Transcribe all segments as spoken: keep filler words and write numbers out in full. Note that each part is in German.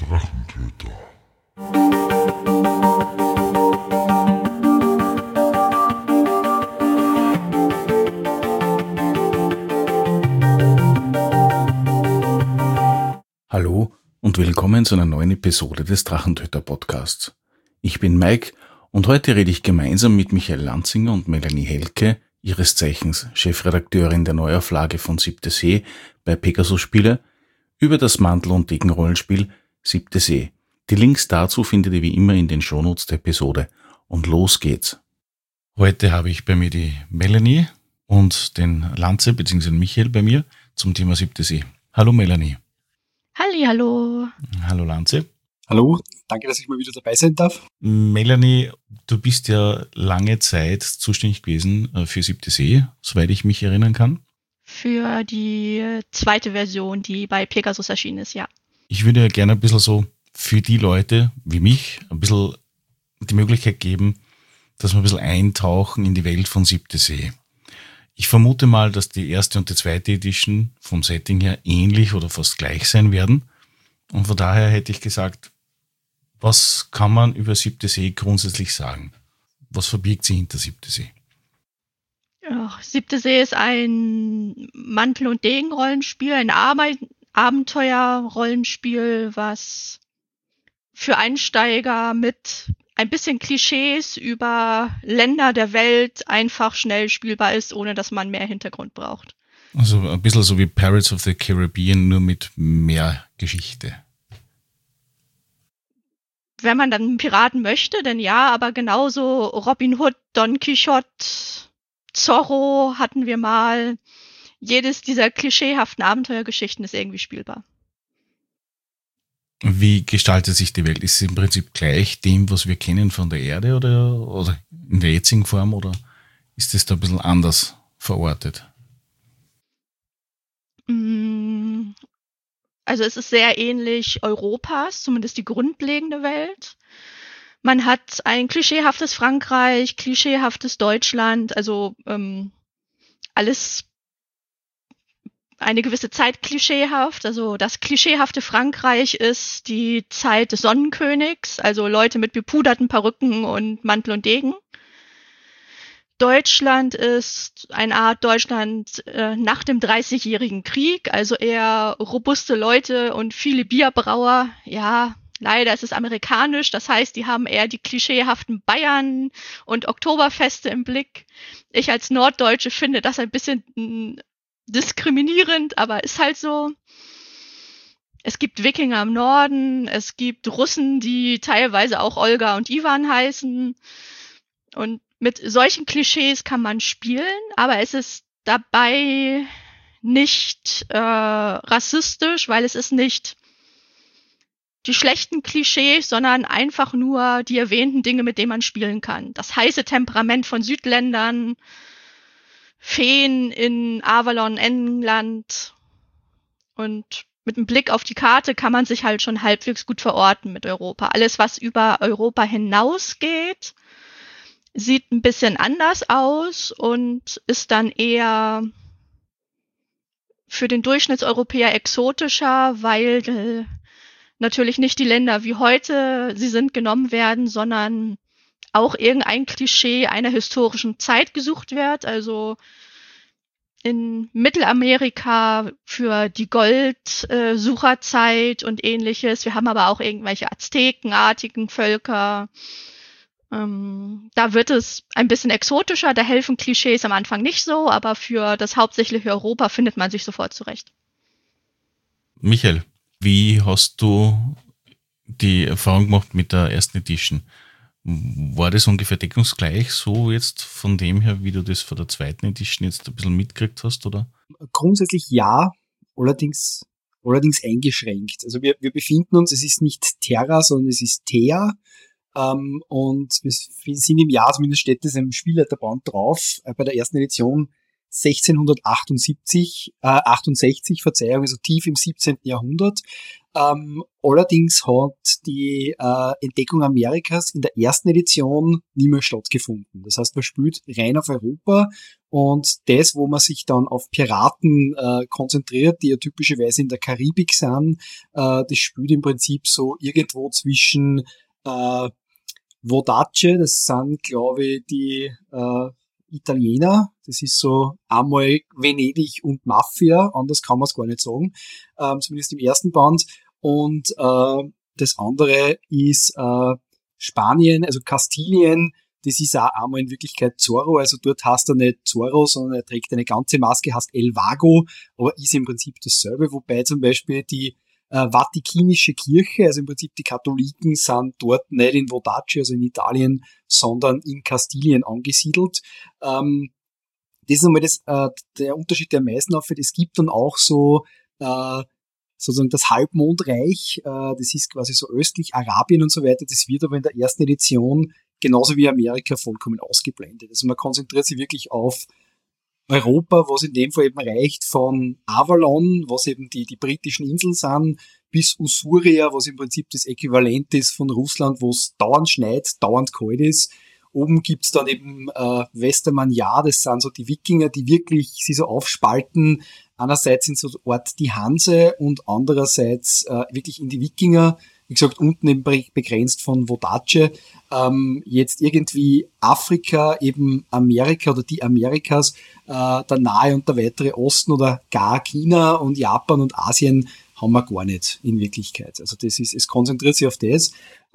Drachentöter. Hallo und willkommen zu einer neuen Episode des Drachentöter-Podcasts. Ich bin Mike und heute rede ich gemeinsam mit Michael Lanzinger und Melanie Helke, ihres Zeichens Chefredakteurin der Neuauflage von Siebte See bei Pegasus Spiele, über das Mantel- und Degenrollenspiel Siebte See. Die Links dazu findet ihr wie immer in den Shownotes der Episode. Und los geht's. Heute habe ich bei mir die Melanie und den Lanze bzw. Michael bei mir zum Thema Siebte See. Hallo Melanie. Halli, hallo. Hallo Lanze. Hallo, danke, dass ich mal wieder dabei sein darf. Melanie, du bist ja lange Zeit zuständig gewesen für Siebte See, soweit ich mich erinnern kann. Für die zweite Version, die bei Pegasus erschienen ist, ja. Ich würde ja gerne ein bisschen so für die Leute wie mich ein bisschen die Möglichkeit geben, dass wir ein bisschen eintauchen in die Welt von Siebte See. Ich vermute mal, dass die erste und die zweite Edition vom Setting her ähnlich oder fast gleich sein werden. Und von daher hätte ich gesagt, was kann man über Siebte See grundsätzlich sagen? Was verbirgt sich hinter Siebte See? Ja, Siebte See ist ein Mantel- und Degenrollenspiel, ein Arbeit- Abenteuerrollenspiel, was für Einsteiger mit ein bisschen Klischees über Länder der Welt einfach schnell spielbar ist, ohne dass man mehr Hintergrund braucht. Also ein bisschen so wie Pirates of the Caribbean, nur mit mehr Geschichte. Wenn man dann einen Piraten möchte, dann ja, aber genauso Robin Hood, Don Quixote, Zorro hatten wir mal. Jedes dieser klischeehaften Abenteuergeschichten ist irgendwie spielbar. Wie gestaltet sich die Welt? Ist sie im Prinzip gleich dem, was wir kennen von der Erde oder, oder in der jetzigen Form, oder ist es da ein bisschen anders verortet? Also es ist sehr ähnlich Europas, zumindest die grundlegende Welt. Man hat ein klischeehaftes Frankreich, klischeehaftes Deutschland, also ähm, alles eine gewisse Zeit klischeehaft. Also das klischeehafte Frankreich ist die Zeit des Sonnenkönigs, also Leute mit bepuderten Perücken und Mantel und Degen. Deutschland ist eine Art Deutschland äh, nach dem Dreißigjährigen Krieg, also eher robuste Leute und viele Bierbrauer. Ja, leider ist es amerikanisch, das heißt, die haben eher die klischeehaften Bayern und Oktoberfeste im Blick. Ich als Norddeutsche finde das ein bisschen mh, diskriminierend, aber ist halt so. Es gibt Wikinger im Norden, es gibt Russen, die teilweise auch Olga und Ivan heißen. Und mit solchen Klischees kann man spielen, aber es ist dabei nicht äh, rassistisch, weil es ist nicht die schlechten Klischees, sondern einfach nur die erwähnten Dinge, mit denen man spielen kann. Das heiße Temperament von Südländern, Feen in Avalon, England, und mit einem Blick auf die Karte kann man sich halt schon halbwegs gut verorten mit Europa. Alles, was über Europa hinausgeht, sieht ein bisschen anders aus und ist dann eher für den Durchschnittseuropäer exotischer, weil äh, natürlich nicht die Länder wie heute sie sind genommen werden, sondern auch irgendein Klischee einer historischen Zeit gesucht wird. Also in Mittelamerika für die Goldsucherzeit äh, und ähnliches. Wir haben aber auch irgendwelche Aztekenartigen Völker. Ähm, da wird es ein bisschen exotischer, da helfen Klischees am Anfang nicht so, aber für das hauptsächliche Europa findet man sich sofort zurecht. Michael, wie hast du die Erfahrung gemacht mit der ersten Edition? War das ungefähr deckungsgleich so jetzt von dem her, wie du das von der zweiten Edition jetzt ein bisschen mitgekriegt hast, oder? Grundsätzlich ja, allerdings, allerdings eingeschränkt. Also wir, wir befinden uns, es ist nicht Terra, sondern es ist Thea. Ähm, und wir sind im Jahr, zumindest steht das im Spielleiterband drauf, äh, bei der ersten Edition sechzehnhundertachtundsiebzig, äh, achtundsechzig, Verzeihung, also tief im siebzehnten Jahrhundert. Ähm, allerdings hat die äh, Entdeckung Amerikas in der ersten Edition nie mehr stattgefunden. Das heißt, man spielt rein auf Europa und das, wo man sich dann auf Piraten äh, konzentriert, die ja typischerweise in der Karibik sind, äh, das spielt im Prinzip so irgendwo zwischen äh, Vodace, das sind, glaube ich, die äh, Italiener, das ist so einmal Venedig und Mafia, anders kann man es gar nicht sagen, ähm, zumindest im ersten Band. Und äh, das andere ist äh, Spanien, also Kastilien, das ist auch einmal in Wirklichkeit Zorro, also dort heißt er nicht Zorro, sondern er trägt eine ganze Maske, heißt El Vago, aber ist im Prinzip dasselbe, wobei zum Beispiel die äh, Vatikanische Kirche, also im Prinzip die Katholiken sind dort nicht in Vodace, also in Italien, sondern in Kastilien angesiedelt. Ähm, das ist einmal das, äh, der Unterschied, der am meisten auffällt. Es gibt dann auch so äh, sozusagen das Halbmondreich, äh, das ist quasi so östlich Arabien und so weiter, das wird aber in der ersten Edition genauso wie Amerika vollkommen ausgeblendet. Also man konzentriert sich wirklich auf Europa, was in dem Fall eben reicht von Avalon, was eben die, die britischen Inseln sind, bis Usuria, was im Prinzip das Äquivalent ist von Russland, wo es dauernd schneit, dauernd kalt ist. Oben gibt's dann eben äh, Westermanjar, das sind so die Wikinger, die wirklich sie so aufspalten. Einerseits sind so Ort die Hanse und andererseits äh, wirklich in die Wikinger. Wie gesagt, unten eben begrenzt von Vodace. Ähm, jetzt irgendwie Afrika, eben Amerika oder die Amerikas, äh, der Nahe und der weitere Osten oder gar China und Japan und Asien haben wir gar nicht in Wirklichkeit. Also das ist, es konzentriert sich auf das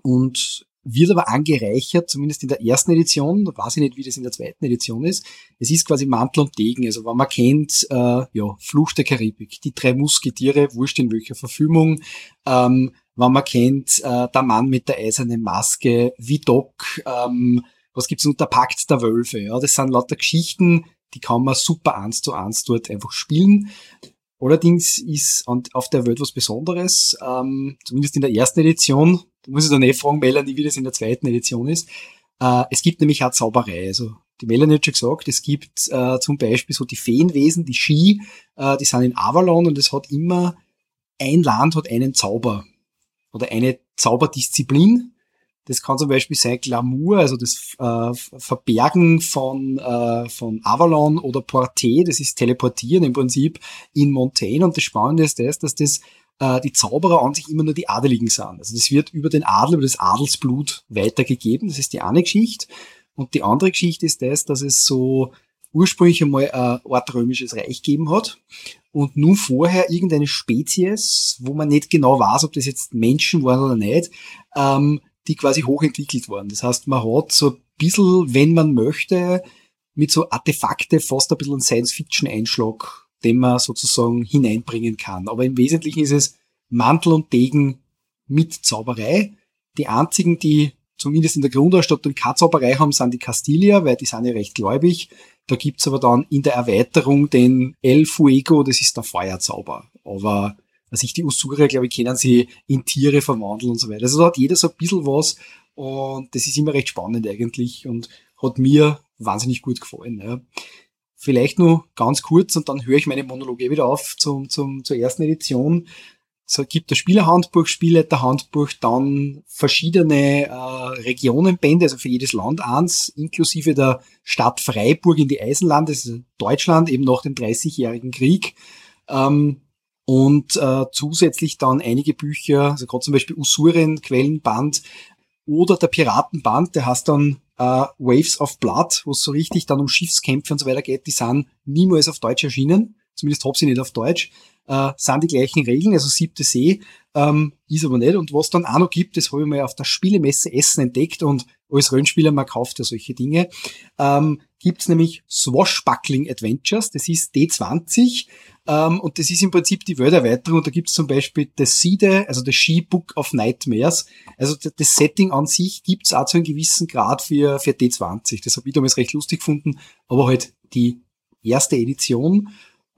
und wird aber angereichert, zumindest in der ersten Edition, da weiß ich nicht, wie das in der zweiten Edition ist. Es ist quasi Mantel und Degen, also wenn man kennt, äh, ja, Fluch der Karibik, die drei Musketiere, wurscht in welcher Verfilmung, ähm, wenn man kennt, äh, der Mann mit der eisernen Maske, Vidocq, ähm, was gibt's noch, der Pakt der Wölfe, ja, das sind lauter Geschichten, die kann man super eins zu eins dort einfach spielen. Allerdings ist auf der Welt was Besonderes, ähm, zumindest in der ersten Edition. Da muss ich dann eh fragen, Melanie, wie das in der zweiten Edition ist. Äh, es gibt nämlich auch Zauberei. Also die Melanie hat schon gesagt, es gibt äh, zum Beispiel so die Feenwesen, die Ski, äh, die sind in Avalon und es hat immer, ein Land hat einen Zauber oder eine Zauberdisziplin. Das kann zum Beispiel sein Glamour, also das äh, Verbergen von, äh, von Avalon oder Porté, das ist Teleportieren im Prinzip in Montaigne. Und das Spannende ist das, dass das äh, die Zauberer an sich immer nur die Adeligen sind. Also das wird über den Adel, über das Adelsblut weitergegeben. Das ist die eine Geschichte. Und die andere Geschichte ist das, dass es so ursprünglich einmal ein Art römisches Reich gegeben hat. Und nun vorher irgendeine Spezies, wo man nicht genau weiß, ob das jetzt Menschen waren oder nicht, ähm, die quasi hochentwickelt waren. Das heißt, man hat so ein bisschen, wenn man möchte, mit so Artefakte fast ein bisschen einen Science-Fiction-Einschlag, den man sozusagen hineinbringen kann. Aber im Wesentlichen ist es Mantel und Degen mit Zauberei. Die einzigen, die zumindest in der Grundausstattung keine Zauberei haben, sind die Castilier, weil die sind ja recht gläubig. Da gibt's aber dann in der Erweiterung den El Fuego, das ist der Feuerzauber. Aber also ich, die Usurer, glaube ich, können sie in Tiere verwandeln und so weiter. Also da hat jeder so ein bisschen was und das ist immer recht spannend eigentlich und hat mir wahnsinnig gut gefallen. Ja. Vielleicht nur ganz kurz und dann höre ich meine Monologe wieder auf zum, zum, zur ersten Edition. Es gibt das Spielerhandbuch, Spielleiterhandbuch, dann verschiedene äh, Regionenbände, also für jedes Land eins, inklusive der Stadt Freiburg in die Eisenlande, das ist Deutschland, eben nach dem dreißigjährigen Krieg. Ähm, Und äh, zusätzlich dann einige Bücher, also gerade zum Beispiel Usuren, Quellenband oder der Piratenband, der heißt dann äh, Waves of Blood, wo es so richtig dann um Schiffskämpfe und so weiter geht, die sind niemals auf Deutsch erschienen, zumindest hab sie nicht auf Deutsch, äh, sind die gleichen Regeln, also siebte See, ähm, ist aber nicht. Und was dann auch noch gibt, das habe ich mal auf der Spielemesse Essen entdeckt und als Rollenspieler, man kauft ja solche Dinge, ähm, gibt's nämlich Swashbuckling Adventures, das ist D zwanzig, ähm, und das ist im Prinzip die Welterweiterung, und da gibt's zum Beispiel das Side, also das She Book of Nightmares, also das Setting an sich gibt's auch zu einem gewissen Grad für, für D zwanzig, das habe ich damals recht lustig gefunden, aber halt die erste Edition,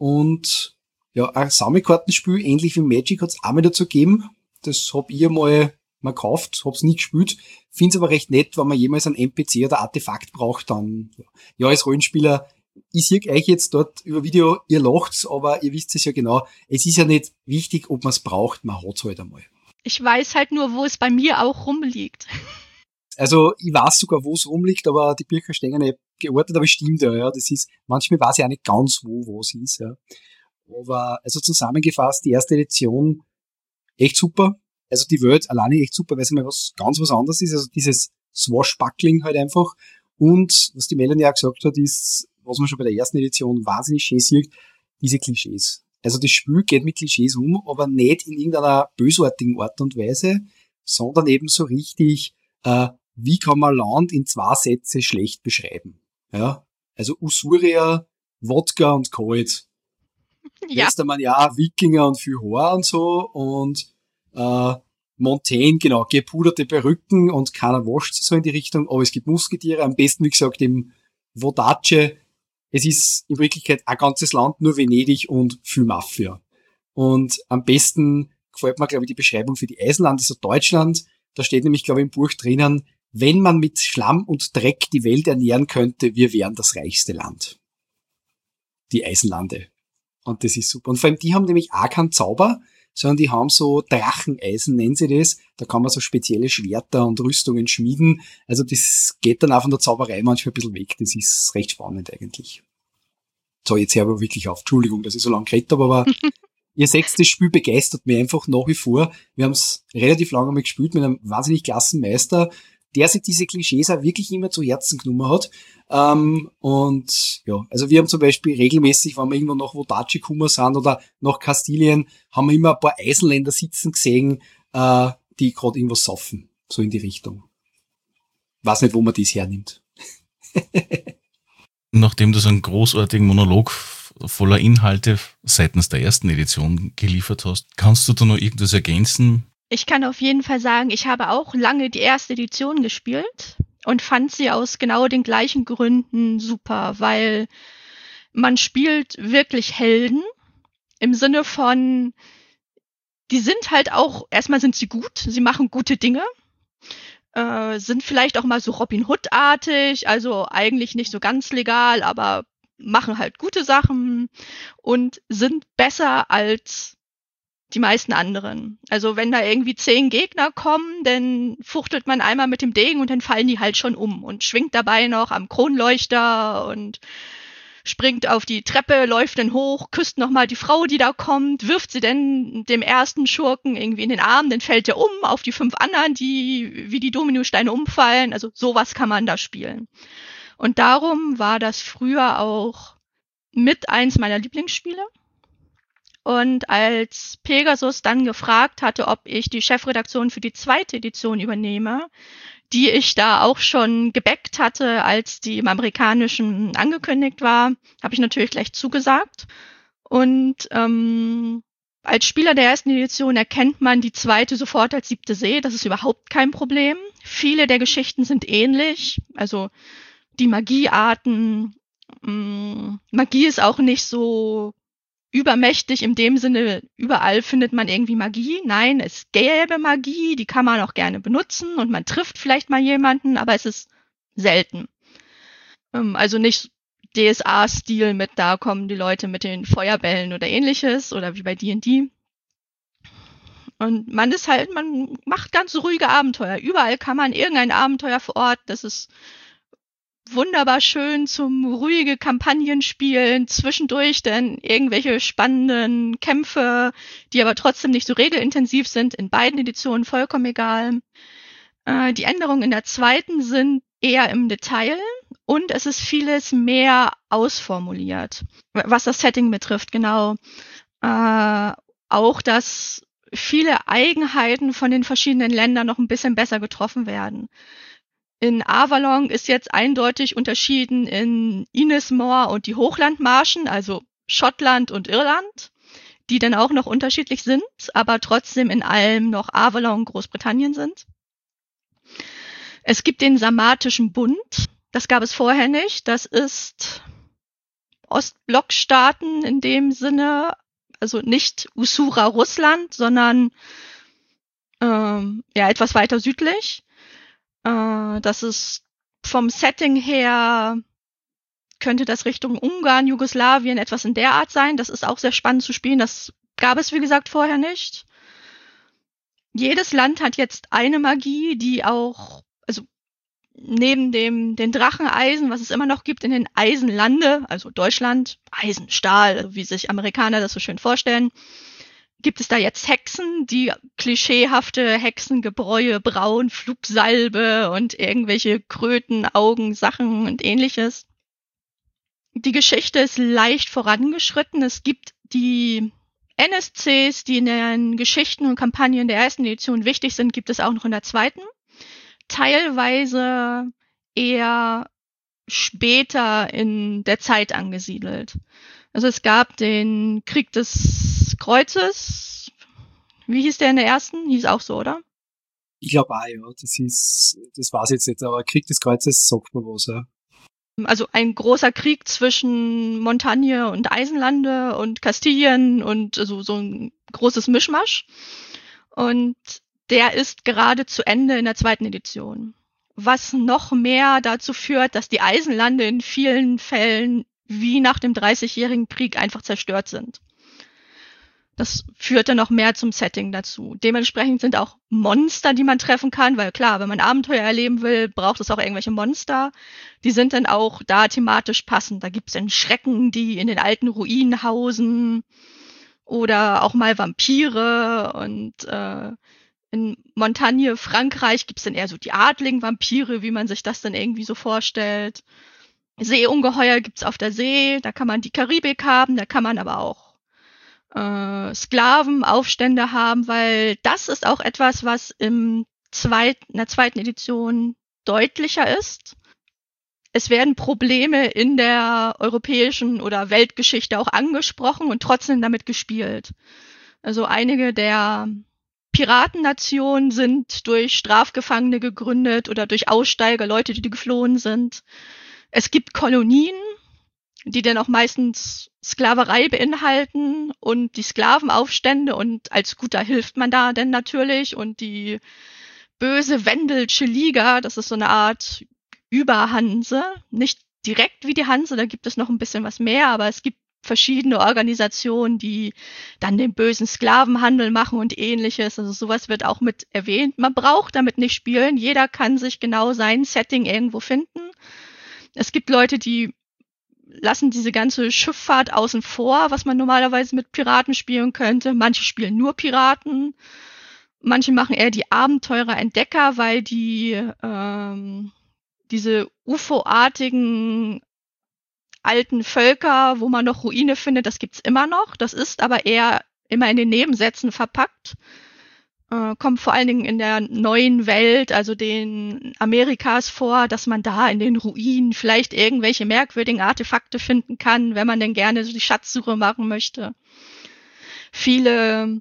und ja, ein Sammelkartenspiel, ähnlich wie Magic, hat's auch mal dazu gegeben, das hab ich einmal man kauft, hab's nie gespielt, find's aber recht nett, wenn man jemals einen N P C oder Artefakt braucht, dann, ja, als Rollenspieler ich sehe euch jetzt dort über Video, ihr lacht's, aber ihr wisst es ja genau, es ist ja nicht wichtig, ob man es braucht, man hat's halt einmal. Ich weiß halt nur, wo es bei mir auch rumliegt. Also ich weiß sogar, wo es rumliegt, aber die Bücher stehen ja nicht geortet, aber es stimmt ja, ja. Das ist, manchmal weiß ich auch nicht ganz, wo was ist, ja. Aber also zusammengefasst, die erste Edition echt super. Also die Welt alleine echt super, weil es mal was ganz was anderes ist. Also dieses Swashbuckling halt einfach. Und was die Melanie auch gesagt hat, ist, was man schon bei der ersten Edition wahnsinnig schön sieht, diese Klischees. Also das Spiel geht mit Klischees um, aber nicht in irgendeiner bösartigen Art und Weise, sondern eben so richtig, äh, wie kann man Land in zwei Sätze schlecht beschreiben? Ja, also Usuria, Wodka und Kalt. Ja. Jetzt einmal ja Wikinger und viel Haar und so und äh, Montaigne, genau, gepuderte Perücken und keiner wascht sich so in die Richtung, aber es gibt Musketiere, am besten, wie gesagt, im Vodace. Es ist in Wirklichkeit ein ganzes Land, nur Venedig und viel Mafia. Und am besten gefällt mir, glaube ich, die Beschreibung für die Eisenlande, so Deutschland. Da steht nämlich, glaube ich, im Buch drinnen, wenn man mit Schlamm und Dreck die Welt ernähren könnte, wir wären das reichste Land. Die Eisenlande. Und das ist super. Und vor allem, die haben nämlich auch keinen Zauber, sondern die haben so Dracheneisen, nennen sie das. Da kann man so spezielle Schwerter und Rüstungen schmieden. Also das geht dann auch von der Zauberei manchmal ein bisschen weg. Das ist recht spannend eigentlich. So, jetzt höre ich aber wirklich auf. Entschuldigung, dass ich so lange geredet habe, aber ihr seht, das Spiel begeistert mich einfach nach wie vor. Wir haben es relativ lange einmal gespielt mit einem wahnsinnig klassen Meister, der sich diese Klischees auch wirklich immer zu Herzen genommen hat. Ähm, und ja, also wir haben zum Beispiel regelmäßig, wenn wir irgendwo nach Vodace gekommen sind oder nach Kastilien, haben wir immer ein paar Eisenländer sitzen gesehen, äh, die gerade irgendwas saufen. So in die Richtung. Weiß nicht, wo man das hernimmt. Nachdem du so einen großartigen Monolog voller Inhalte seitens der ersten Edition geliefert hast, kannst du da noch irgendwas ergänzen? Ich kann auf jeden Fall sagen, ich habe auch lange die erste Edition gespielt und fand sie aus genau den gleichen Gründen super, weil man spielt wirklich Helden im Sinne von, die sind halt auch, erstmal sind sie gut, sie machen gute Dinge, äh, sind vielleicht auch mal so Robin Hood-artig, also eigentlich nicht so ganz legal, aber machen halt gute Sachen und sind besser als die meisten anderen. Also wenn da irgendwie zehn Gegner kommen, dann fuchtelt man einmal mit dem Degen und dann fallen die halt schon um und schwingt dabei noch am Kronleuchter und springt auf die Treppe, läuft dann hoch, küsst nochmal die Frau, die da kommt, wirft sie dann dem ersten Schurken irgendwie in den Arm, dann fällt er um auf die fünf anderen, die wie die Dominosteine umfallen. Also sowas kann man da spielen. Und darum war das früher auch mit eins meiner Lieblingsspiele. Und als Pegasus dann gefragt hatte, ob ich die Chefredaktion für die zweite Edition übernehme, die ich da auch schon gebackt hatte, als die im Amerikanischen angekündigt war, habe ich natürlich gleich zugesagt. Und ähm, als Spieler der ersten Edition erkennt man die zweite sofort als siebte See. Das ist überhaupt kein Problem. Viele der Geschichten sind ähnlich. Also die Magiearten. Mh, Magie ist auch nicht so übermächtig im dem Sinne, überall findet man irgendwie Magie. Nein, es gäbe Magie, die kann man auch gerne benutzen und man trifft vielleicht mal jemanden, aber es ist selten. Ähm, also nicht D S A-Stil mit, da kommen die Leute mit den Feuerbällen oder ähnliches oder wie bei D und D. Und man ist halt, man macht ganz ruhige Abenteuer. Überall kann man irgendein Abenteuer vor Ort, das ist wunderbar schön zum ruhige Kampagnen spielen, zwischendurch dann irgendwelche spannenden Kämpfe, die aber trotzdem nicht so regelintensiv sind, in beiden Editionen vollkommen egal. Äh, die Änderungen in der zweiten sind eher im Detail und es ist vieles mehr ausformuliert, was das Setting betrifft, genau. Äh, auch, dass viele Eigenheiten von den verschiedenen Ländern noch ein bisschen besser getroffen werden. In Avalon ist jetzt eindeutig unterschieden in Innismore und die Hochlandmarschen, also Schottland und Irland, die dann auch noch unterschiedlich sind, aber trotzdem in allem noch Avalon und Großbritannien sind. Es gibt den Sarmatischen Bund, das gab es vorher nicht, das ist Ostblockstaaten in dem Sinne, also nicht Usura Russland, sondern ähm, ja etwas weiter südlich. Das ist vom Setting her könnte das Richtung Ungarn, Jugoslawien, etwas in der Art sein. Das ist auch sehr spannend zu spielen. Das gab es, wie gesagt, vorher nicht. Jedes Land hat jetzt eine Magie, die auch, also neben dem den Dracheneisen, was es immer noch gibt in den Eisenlande, also Deutschland, Eisen, Stahl, wie sich Amerikaner das so schön vorstellen, gibt es da jetzt Hexen, die klischeehafte Hexengebräue brauen, Flugsalbe und irgendwelche Kröten, Augen, Sachen und ähnliches. Die Geschichte ist leicht vorangeschritten. Es gibt die N S Cs, die in den Geschichten und Kampagnen der ersten Edition wichtig sind, gibt es auch noch in der zweiten. Teilweise eher später in der Zeit angesiedelt. Also es gab den Krieg des Kreuzes. Wie hieß der in der ersten? Hieß auch so, oder? Ich glaube auch, ja. Das ist, das war's jetzt nicht, aber Krieg des Kreuzes sagt mir was, ja. Also ein großer Krieg zwischen Montagne und Eisenlande und Kastilien und also so ein großes Mischmasch. Und der ist gerade zu Ende in der zweiten Edition. Was noch mehr dazu führt, dass die Eisenlande in vielen Fällen wie nach dem Dreißigjährigen Krieg einfach zerstört sind. Das führte noch mehr zum Setting dazu. Dementsprechend sind auch Monster, die man treffen kann, weil klar, wenn man Abenteuer erleben will, braucht es auch irgendwelche Monster. Die sind dann auch da thematisch passend. Da gibt's dann Schrecken, die in den alten Ruinen hausen oder auch mal Vampire und äh, in Montagne, Frankreich, gibt's dann eher so die adligen Vampire, wie man sich das dann irgendwie so vorstellt. Seeungeheuer gibt's auf der See, da kann man die Karibik haben, da kann man aber auch äh, Sklavenaufstände haben, weil das ist auch etwas, was im zweiten, in der zweiten Edition deutlicher ist. Es werden Probleme in der europäischen oder Weltgeschichte auch angesprochen und trotzdem damit gespielt. Also einige der Piratennationen sind durch Strafgefangene gegründet oder durch Aussteiger, Leute, die geflohen sind. Es gibt Kolonien, die dann auch meistens Sklaverei beinhalten und die Sklavenaufstände und als Guter hilft man da denn natürlich und die böse Wendelsche Liga, das ist so eine Art Überhanse, nicht direkt wie die Hanse, da gibt es noch ein bisschen was mehr, aber es gibt verschiedene Organisationen, die dann den bösen Sklavenhandel machen und ähnliches. Also sowas wird auch mit erwähnt. Man braucht damit nicht spielen. Jeder kann sich genau sein Setting irgendwo finden. Es gibt Leute, die lassen diese ganze Schifffahrt außen vor, was man normalerweise mit Piraten spielen könnte. Manche spielen nur Piraten. Manche machen eher die Abenteurer-Entdecker, weil die ähm, diese U F O-artigen alten Völker, wo man noch Ruine findet, das gibt's immer noch. Das ist aber eher immer in den Nebensätzen verpackt. Äh, kommt vor allen Dingen in der neuen Welt, also den Amerikas vor, dass man da in den Ruinen vielleicht irgendwelche merkwürdigen Artefakte finden kann, wenn man denn gerne so die Schatzsuche machen möchte. Viele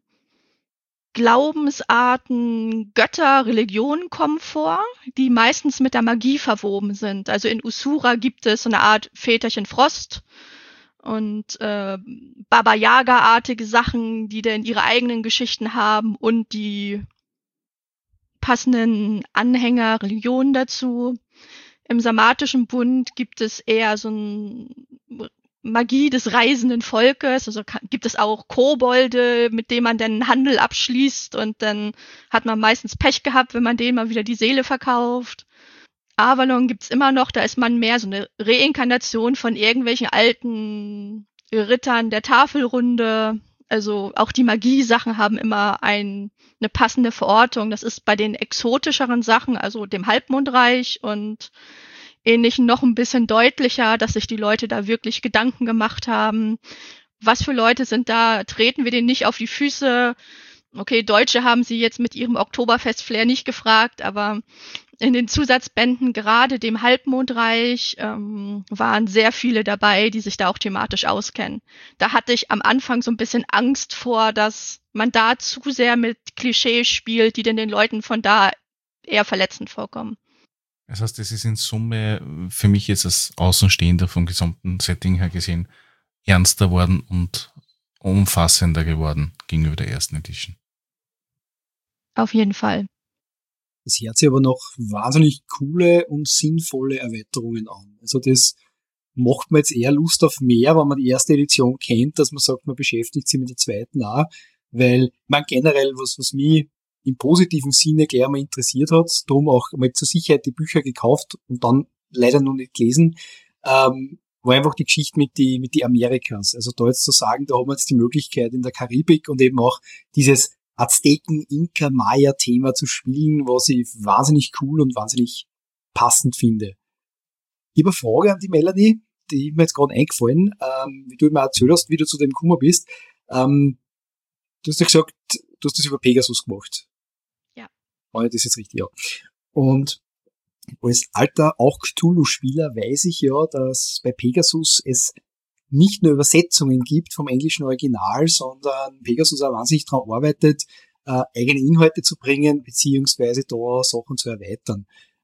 Glaubensarten, Götter, Religionen kommen vor, die meistens mit der Magie verwoben sind. Also in Usura gibt es so eine Art Väterchen Frost und äh, Baba Yaga-artige Sachen, die dann ihre eigenen Geschichten haben und die passenden Anhänger, Religionen dazu. Im Sarmatischen Bund gibt es eher so ein Magie des reisenden Volkes, also kann, gibt es auch Kobolde, mit denen man dann Handel abschließt und dann hat man meistens Pech gehabt, wenn man denen mal wieder die Seele verkauft. Avalon gibt's immer noch, da ist man mehr so eine Reinkarnation von irgendwelchen alten Rittern der Tafelrunde. Also auch die Magie-Sachen haben immer ein, eine passende Verortung. Das ist bei den exotischeren Sachen, also dem Halbmondreich und Ähnlichen noch ein bisschen deutlicher, dass sich die Leute da wirklich Gedanken gemacht haben. Was für Leute sind da? Treten wir denen nicht auf die Füße? Okay, Deutsche haben sie jetzt mit ihrem Oktoberfest-Flair nicht gefragt, aber in den Zusatzbänden, gerade dem Halbmondreich, ähm, waren sehr viele dabei, die sich da auch thematisch auskennen. Da hatte ich am Anfang so ein bisschen Angst vor, dass man da zu sehr mit Klischees spielt, die denn den Leuten von da eher verletzend vorkommen. Das heißt, es ist in Summe für mich jetzt als Außenstehender vom gesamten Setting her gesehen ernster worden und umfassender geworden gegenüber der ersten Edition. Auf jeden Fall. Das hört sich aber noch wahnsinnig coole und sinnvolle Erweiterungen an. Also das macht man jetzt eher Lust auf mehr, wenn man die erste Edition kennt, dass man sagt, man beschäftigt sich mit der zweiten auch, weil man generell, was, was mich im positiven Sinne gleich mal interessiert hat, darum auch mal zur Sicherheit die Bücher gekauft und dann leider noch nicht gelesen, ähm, war einfach die Geschichte mit die, mit die Amerikas. Also da jetzt zu sagen, da haben wir jetzt die Möglichkeit in der Karibik und eben auch dieses Azteken, Inka, Maya-Thema zu spielen, was ich wahnsinnig cool und wahnsinnig passend finde. Ich habe eine Frage an die Melanie, die ist mir jetzt gerade eingefallen, ähm, wie du mir erzählt hast, wie du zu dem gekommen bist. Ähm, du hast ja gesagt, du hast das über Pegasus gemacht. Ja. War das jetzt richtig, ja. Und als alter auch Cthulhu-Spieler weiß ich ja, dass bei Pegasus es nicht nur Übersetzungen gibt vom englischen Original, sondern Pegasus auch wahnsinnig daran arbeitet, äh, eigene Inhalte zu bringen, beziehungsweise da Sachen zu erweitern.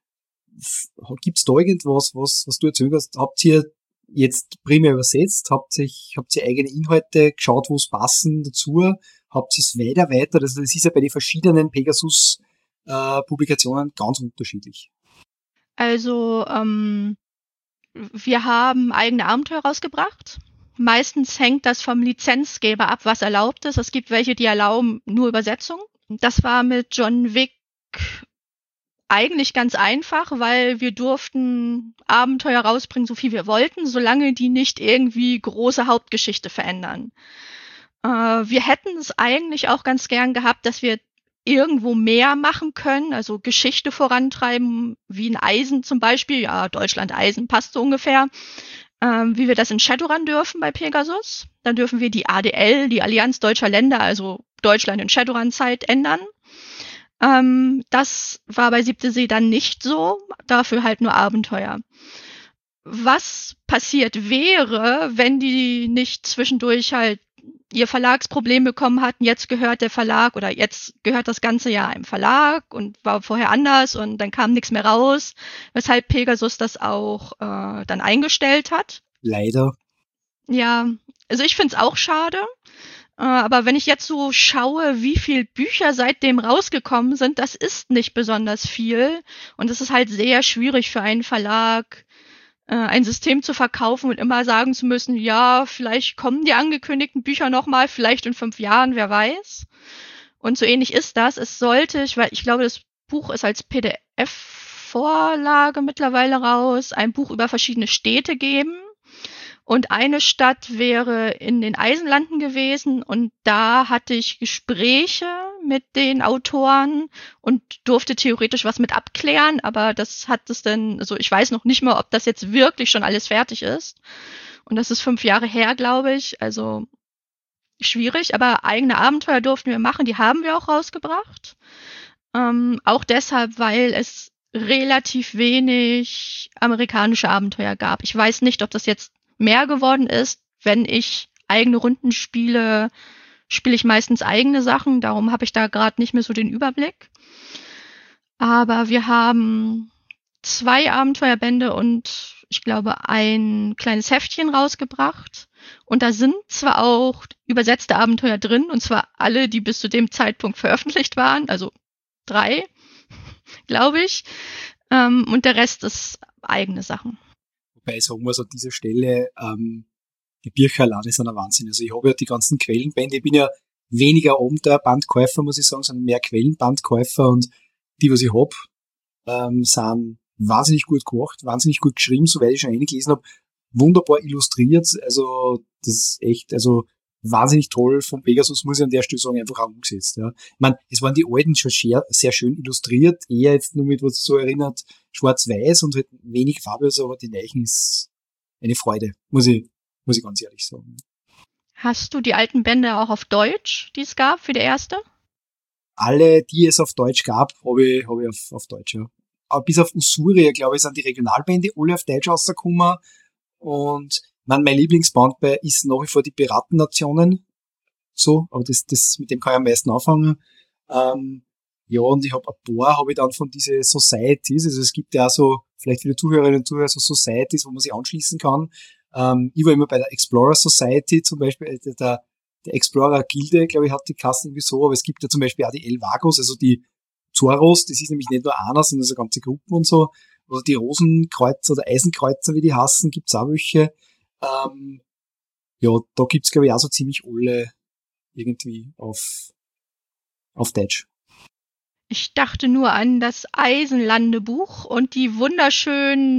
Gibt's da irgendwas, was, was du erzählt hast? Habt ihr jetzt primär übersetzt? Habt ihr, habt ihr eigene Inhalte geschaut, wo es passen dazu? Habt ihr es weiter erweitert? Also das ist ja bei den verschiedenen Pegasus-Publikationen äh, ganz unterschiedlich. Also, ähm, wir haben eigene Abenteuer rausgebracht. Meistens hängt das vom Lizenzgeber ab, was erlaubt ist. Es gibt welche, die erlauben nur Übersetzung. Das war mit John Wick eigentlich ganz einfach, weil wir durften Abenteuer rausbringen, so viel wir wollten, solange die nicht irgendwie große Hauptgeschichte verändern. Äh, wir hätten es eigentlich auch ganz gern gehabt, dass wir irgendwo mehr machen können, also Geschichte vorantreiben, wie in Eisen zum Beispiel, ja, Deutschland Eisen passt so ungefähr, ähm, wie wir das in Shadowrun dürfen bei Pegasus. Dann dürfen wir die A D L, die Allianz Deutscher Länder, also Deutschland in Shadowrun-Zeit ändern. Ähm, das war bei Siebte See dann nicht so, dafür halt nur Abenteuer. Was passiert wäre, wenn die nicht zwischendurch halt ihr Verlagsproblem bekommen hatten, jetzt gehört der Verlag oder jetzt gehört das ganze Jahr einem Verlag und war vorher anders und dann kam nichts mehr raus, weshalb Pegasus das auch äh, dann eingestellt hat. Leider. Ja, also ich find's auch schade, äh, aber wenn ich jetzt so schaue, wie viel Bücher seitdem rausgekommen sind, das ist nicht besonders viel und es ist halt sehr schwierig für einen Verlag, ein System zu verkaufen und immer sagen zu müssen, ja, vielleicht kommen die angekündigten Bücher nochmal, vielleicht in fünf Jahren, wer weiß. Und so ähnlich ist das. Es sollte, ich, weil ich glaube, das Buch ist als P D F-Vorlage mittlerweile raus, ein Buch über verschiedene Städte geben. Und eine Stadt wäre in den Eisenlanden gewesen und da hatte ich Gespräche mit den Autoren und durfte theoretisch was mit abklären, aber das hat es dann, also ich weiß noch nicht mal, ob das jetzt wirklich schon alles fertig ist. Und das ist fünf Jahre her, glaube ich, also schwierig, aber eigene Abenteuer durften wir machen, die haben wir auch rausgebracht. Ähm, auch deshalb, weil es relativ wenig amerikanische Abenteuer gab. Ich weiß nicht, ob das jetzt mehr geworden ist. Wenn ich eigene Runden spiele, spiele ich meistens eigene Sachen. Darum habe ich da gerade nicht mehr so den Überblick. Aber wir haben zwei Abenteuerbände und ich glaube ein kleines Heftchen rausgebracht. Und da sind zwar auch übersetzte Abenteuer drin, und zwar alle, die bis zu dem Zeitpunkt veröffentlicht waren, also drei, glaube ich. Ähm, und der Rest ist eigene Sachen. Wobei, sagen wir es an dieser Stelle, ähm, die Bücher alleine sind ein Wahnsinn. Also ich habe ja die ganzen Quellenbände, ich bin ja weniger Abenteuerbandkäufer, muss ich sagen, sondern mehr Quellenbandkäufer und die, was ich hab, ähm, sind wahnsinnig gut gemacht, wahnsinnig gut geschrieben, soweit ich schon eingelesen habe, wunderbar illustriert, also das ist echt, also wahnsinnig toll von Pegasus, muss ich an der Stelle sagen, einfach auch umgesetzt. Ja. Ich meine, es waren die alten schon sehr, sehr schön illustriert, eher jetzt nur mit, was sich so erinnert, schwarz-weiß und halt wenig Farbe, aber die Leichen ist eine Freude, muss ich, muss ich ganz ehrlich sagen. Hast du die alten Bände auch auf Deutsch, die es gab für die erste? Alle, die es auf Deutsch gab, habe ich, habe ich auf, auf Deutsch, ja. Aber bis auf Usuria, glaube ich, sind die Regionalbände alle auf Deutsch rausgekommen. Und mein, mein Lieblingsband bei ist nach wie vor die Piratennationen. So, aber das, das, mit dem kann ich am meisten anfangen. Ähm, ja, und ich habe ein paar, habe ich dann von diese Societies, also es gibt ja auch so, vielleicht viele Zuhörerinnen und Zuhörer, so Societies, wo man sich anschließen kann. Ähm, ich war immer bei der Explorer Society, zum Beispiel, der, der Explorer Gilde, glaube ich, hat die Kassen irgendwie so, aber es gibt ja zum Beispiel auch die El Vagos, also die Zoros, das ist nämlich nicht nur einer, sondern so ganze Gruppen und so. oder die Rosenkreuzer oder Eisenkreuzer, wie die hassen, gibt's auch welche. Ähm, ja, da gibt's, glaube ich, auch so ziemlich alle irgendwie auf, auf Deutsch. Ich dachte nur an das Eisenlandebuch und die wunderschön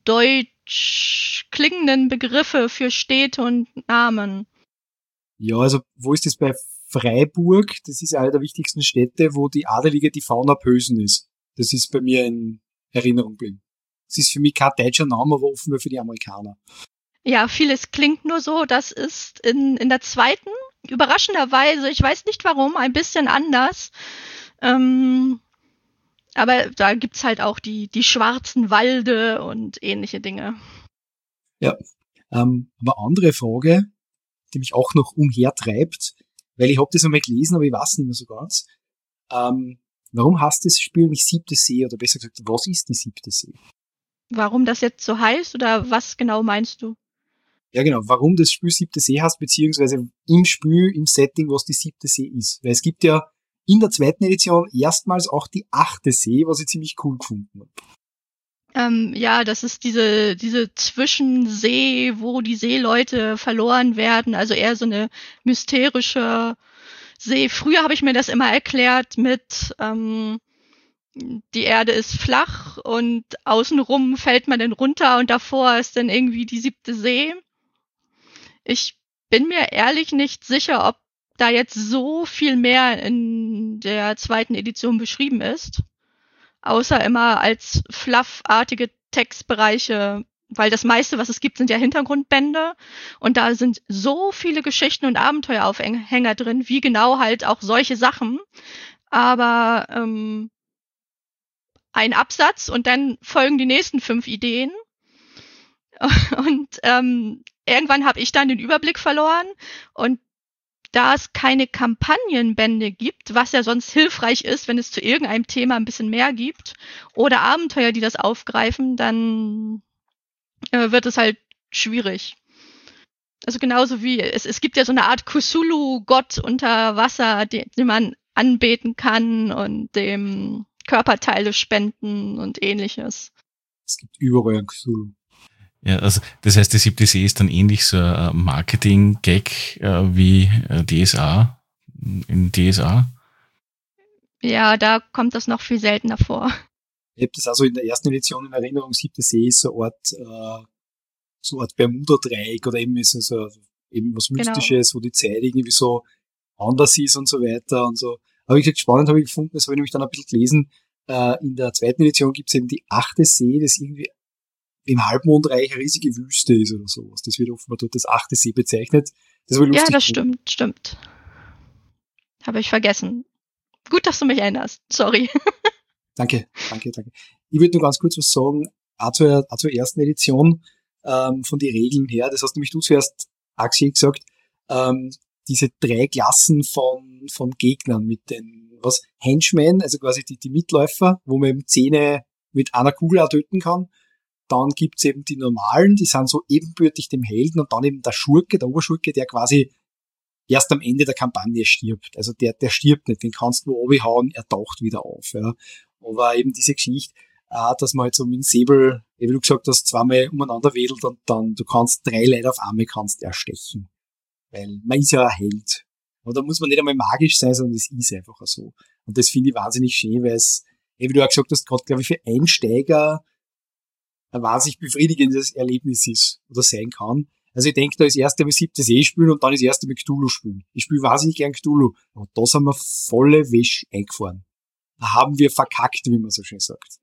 deutsch klingenden Begriffe für Städte und Namen. Ja, also wo ist das bei Freiburg? Das ist eine der wichtigsten Städte, wo die adelige die Fauna Pösen ist. Das ist bei mir in Erinnerung geblieben. Das ist für mich kein deutscher Name, aber offenbar für die Amerikaner. Ja, vieles klingt nur so. Das ist in, in der zweiten, überraschenderweise, ich weiß nicht warum, ein bisschen anders. Ähm, aber da gibt's halt auch die, die schwarzen Walde und ähnliche Dinge. Ja, ähm, aber andere Frage, die mich auch noch umhertreibt, weil ich habe das einmal gelesen, aber ich weiß nicht mehr so ganz. Ähm, warum heißt das Spiel nicht Siebte See? Oder besser gesagt, was ist die Siebte See? Warum das jetzt so heißt oder was genau meinst du? Ja genau, warum das Spiel Siebte See heißt, beziehungsweise im Spiel, im Setting, was die Siebte See ist. Weil es gibt ja in der zweiten Edition erstmals auch die Achte See, was ich ziemlich cool gefunden habe. Ähm, ja, das ist diese, diese Zwischensee, wo die Seeleute verloren werden, also eher so eine mysterische See. Früher habe ich mir das immer erklärt mit, ähm, die Erde ist flach und außenrum fällt man dann runter und davor ist dann irgendwie die siebte See. Ich bin mir ehrlich nicht sicher, ob da jetzt so viel mehr in der zweiten Edition beschrieben ist. Außer immer als fluffartige Textbereiche, weil das meiste, was es gibt, sind ja Hintergrundbände und da sind so viele Geschichten und Abenteueraufhänger drin, wie genau halt auch solche Sachen. Aber ähm, ein Absatz und dann folgen die nächsten fünf Ideen. Und ähm, irgendwann habe ich dann den Überblick verloren und da es keine Kampagnenbände gibt, was ja sonst hilfreich ist, wenn es zu irgendeinem Thema ein bisschen mehr gibt, oder Abenteuer, die das aufgreifen, dann äh, wird es halt schwierig. Also genauso wie, es, es gibt ja so eine Art Cthulhu-Gott unter Wasser, den, den man anbeten kann und dem Körperteile spenden und ähnliches. Es gibt überall ein Cthulhu. Ja, also das heißt, die Siebte See ist dann ähnlich so ein Marketing-Gag äh, wie äh, D S A in D S A. Ja, da kommt das noch viel seltener vor. Ich habe das also in der ersten Edition in Erinnerung, Siebte See ist so eine Art, äh, so eine Art Bermuda-Dreieck oder eben ist es so, eben was Mystisches, genau, wo die Zeit irgendwie so anders ist und so weiter und so. Aber wie gesagt, spannend habe ich gefunden, das habe ich nämlich dann ein bisschen gelesen, äh, in der zweiten Edition gibt es eben die Achte See, das irgendwie im Halbmondreich eine riesige Wüste ist oder sowas. Das wird offenbar dort das Achte See bezeichnet. Das war lustig. Ja, das stimmt, stimmt. Habe ich vergessen. Gut, dass du mich erinnerst. Sorry. Danke, danke, danke. Ich würde nur ganz kurz was sagen, auch zur, auch zur ersten Edition, ähm, von den Regeln her. Das hast nämlich du zuerst, Axel, gesagt, ähm, diese drei Klassen von, von Gegnern mit den, was, Henchmen, also quasi die, die Mitläufer, wo man eben Zähne mit einer Kugel auch töten kann. Dann gibt's eben die Normalen, die sind so ebenbürtig dem Helden und dann eben der Schurke, der Oberschurke, der quasi erst am Ende der Kampagne stirbt. Also der, der stirbt nicht, den kannst du runterhauen, er taucht wieder auf. Ja. Aber eben diese Geschichte, äh, dass man halt so mit dem Säbel, wie du gesagt hast, zweimal umeinander wedelt und dann, du kannst drei Leute auf einmal kannst erstechen. Weil man ist ja ein Held. Und da muss man nicht einmal magisch sein, sondern es ist einfach so. Und das finde ich wahnsinnig schön, weil es, wie du auch gesagt hast, gerade glaube ich für Einsteiger ein wahnsinnig befriedigendes Erlebnis ist oder sein kann. Also ich denke, da ist erst einmal Siebte See spielen und dann ist erst einmal Cthulhu spielen. Ich spiele wahnsinnig gern Cthulhu. Aber da sind wir volle Wäsche eingefahren. Da haben wir verkackt, wie man so schön sagt.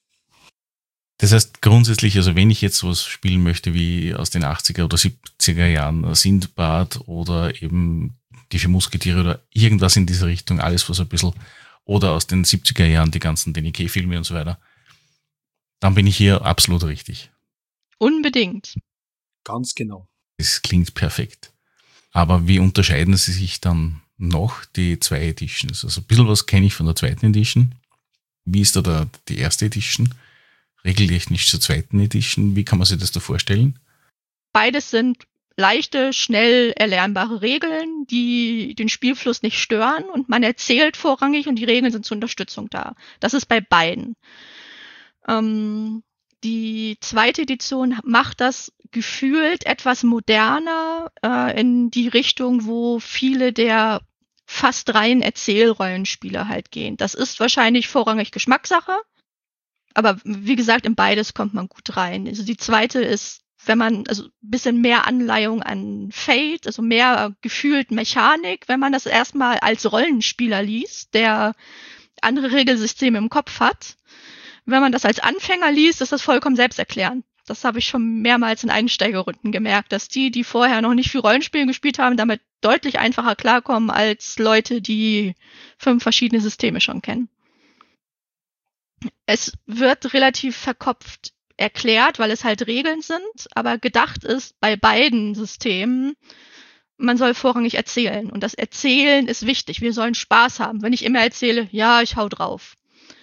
Das heißt grundsätzlich, also wenn ich jetzt sowas spielen möchte wie aus den achtziger oder siebziger Jahren Sindbad oder eben die vier Musketiere oder irgendwas in dieser Richtung, alles was ein bisschen, oder aus den siebziger Jahren die ganzen D and K-Filme und so weiter, dann bin ich hier absolut richtig. Unbedingt. Ganz genau. Das klingt perfekt. Aber wie unterscheiden sie sich dann noch, die zwei Editions? Also ein bisschen was kenne ich von der zweiten Edition. Wie ist da der, die erste Edition? Regeltechnisch zur zweiten Edition. Wie kann man sich das da vorstellen? Beides sind leichte, schnell erlernbare Regeln, die den Spielfluss nicht stören und man erzählt vorrangig und die Regeln sind zur Unterstützung da. Das ist bei beiden. Ähm, Die zweite Edition macht das gefühlt etwas moderner äh, in die Richtung, wo viele der fast rein Erzählrollenspiele halt gehen. Das ist wahrscheinlich vorrangig Geschmackssache, aber wie gesagt, in beides kommt man gut rein. Also die zweite ist, wenn man, also ein bisschen mehr Anleihung an Fate, also mehr gefühlt Mechanik, wenn man das erstmal als Rollenspieler liest, der andere Regelsysteme im Kopf hat. Wenn man das als Anfänger liest, ist das vollkommen selbsterklärend. Das habe ich schon mehrmals in Einsteigerrunden gemerkt, dass die, die vorher noch nicht viel Rollenspielen gespielt haben, damit deutlich einfacher klarkommen als Leute, die fünf verschiedene Systeme schon kennen. Es wird relativ verkopft erklärt, weil es halt Regeln sind, aber gedacht ist bei beiden Systemen, man soll vorrangig erzählen. Und das Erzählen ist wichtig. Wir sollen Spaß haben. Wenn ich immer erzähle, ja, ich hau drauf,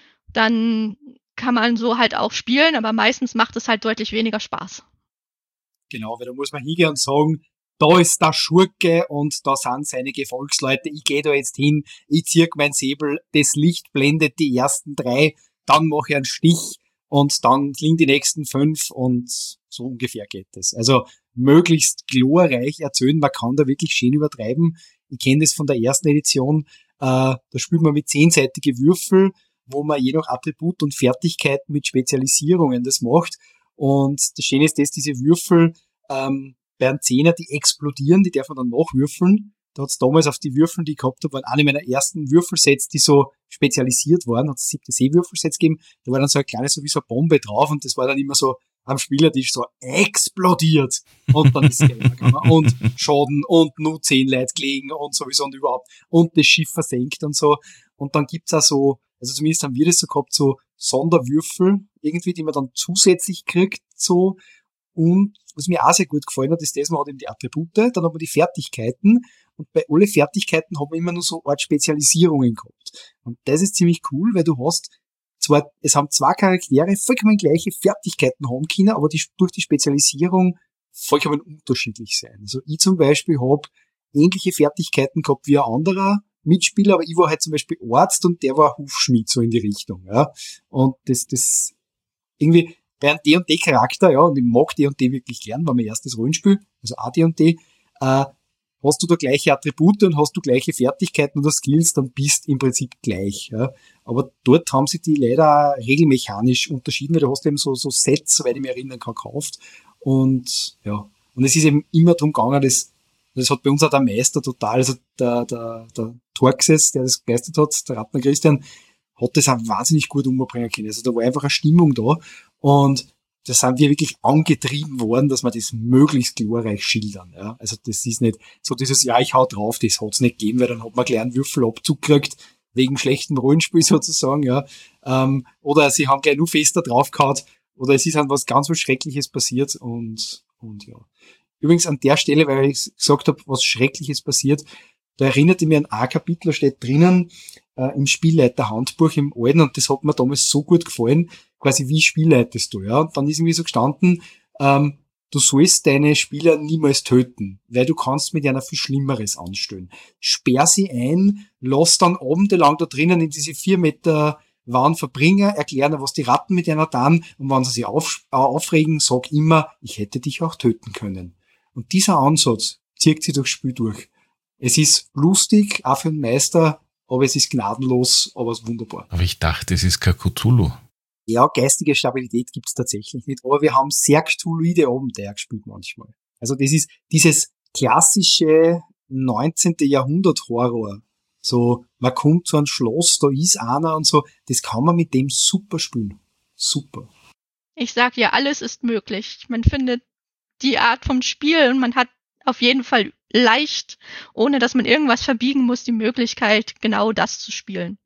dann kann man so halt auch spielen, aber meistens macht es halt deutlich weniger Spaß. Genau, weil da muss man hingehen und sagen, da ist der Schurke und da sind seine Gefolgsleute, ich gehe da jetzt hin, ich zieh mein Säbel, das Licht blendet die ersten drei, dann mache ich einen Stich und dann liegen die nächsten fünf und so ungefähr geht es. Also möglichst glorreich erzählen, man kann da wirklich schön übertreiben. Ich kenne das von der ersten Edition, äh, da spielt man mit zehnseitige Würfel, wo man je nach Attribut und Fertigkeiten mit Spezialisierungen das macht. Und das Schöne ist, dass diese Würfel ähm, bei einem Zehner, die explodieren, die darf man dann nachwürfeln. Da hat es damals auf die Würfel, die ich gehabt habe, waren eine meiner ersten Würfelsets, die so spezialisiert waren, hat es siebte See-Würfelsets gegeben, da war dann so ein kleines, so wie so eine Bombe drauf und das war dann immer so am Spielertisch so explodiert und dann ist es gegangen und Schaden und nur zehn Leute gelegen und sowieso und überhaupt und das Schiff versenkt und so. Und dann gibt's auch so, also zumindest haben wir das so gehabt, so Sonderwürfel irgendwie, die man dann zusätzlich kriegt, so. Und was mir auch sehr gut gefallen hat, ist das, man hat eben die Attribute, dann hat man die Fertigkeiten und bei alle Fertigkeiten hat man immer nur so Art Spezialisierungen gehabt. Und das ist ziemlich cool, weil du hast zwar, es haben zwei Charaktere vollkommen gleiche Fertigkeiten haben können, aber die durch die Spezialisierung vollkommen unterschiedlich sein. Also ich zum Beispiel habe ähnliche Fertigkeiten gehabt wie ein anderer Mitspieler, aber ich war halt zum Beispiel Arzt und der war Hufschmied, so in die Richtung, ja. Und das, das, irgendwie, bei einem D und D-Charakter, ja, und ich mag D und D wirklich gern, war mein erstes Rollenspiel, also auch D und D, äh, hast du da gleiche Attribute und hast du gleiche Fertigkeiten oder Skills, dann bist im Prinzip gleich, ja. Aber dort haben sich die leider regelmechanisch unterschieden, weil du hast eben so, so Sets, soweit ich mich erinnern kann, gekauft. Und, ja. Und es ist eben immer drum gegangen, das, das hat bei uns auch der Meister total, also der, der, der Torxes, der das geleistet hat, der Ratner Christian, hat das auch wahnsinnig gut umbringen können. Also da war einfach eine Stimmung da und da sind wir wirklich angetrieben worden, dass wir das möglichst glorreich schildern. Ja. Also das ist nicht so dieses, ja, ich hau drauf, das hat's nicht gegeben, weil dann hat man gleich einen Würfelabzug gekriegt, wegen schlechtem Rollenspiel sozusagen. Ja. Ähm, oder sie haben gleich nur fester draufgehauen oder es ist halt was ganz was Schreckliches passiert und, und ja. Übrigens an der Stelle, weil ich gesagt habe, was Schreckliches passiert, da erinnerte mich an ein Kapitel, da steht drinnen, äh, im Spielleiterhandbuch im Alten, und das hat mir damals so gut gefallen, quasi wie spielleitest du, ja. Und dann ist irgendwie so gestanden, ähm, du sollst deine Spieler niemals töten, weil du kannst mit einer viel Schlimmeres anstellen. Sperr sie ein, lass dann abendelang da drinnen in diese vier Meter Wand verbringen, erklären, was die Ratten mit einer tun, und wenn sie sich auf, äh, aufregen, sag immer, ich hätte dich auch töten können. Und dieser Ansatz zieht sich durchs Spiel durch. Es ist lustig, auch für den Meister, aber es ist gnadenlos, aber es ist wunderbar. Aber ich dachte, es ist kein Cthulhu. Ja, geistige Stabilität gibt's tatsächlich nicht, aber wir haben sehr Cthulhuide Abenteuer gespielt manchmal. Also das ist dieses klassische neunzehnten Jahrhundert Horror. So, man kommt zu einem Schloss, da ist einer und so, das kann man mit dem super spielen. Super. Ich sag ja, alles ist möglich. Man findet die Art vom Spiel und man hat auf jeden Fall leicht, ohne dass man irgendwas verbiegen muss, die Möglichkeit, genau das zu spielen.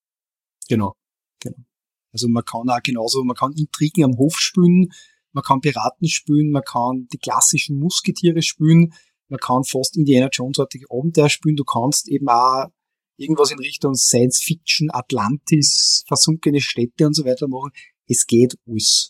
Genau, genau. Also man kann auch genauso, man kann Intrigen am Hof spielen, man kann Piraten spielen, man kann die klassischen Musketiere spielen, man kann fast Indiana Jones-artige Abenteuer spielen, du kannst eben auch irgendwas in Richtung Science Fiction, Atlantis, versunkene Städte und so weiter machen. Es geht alles.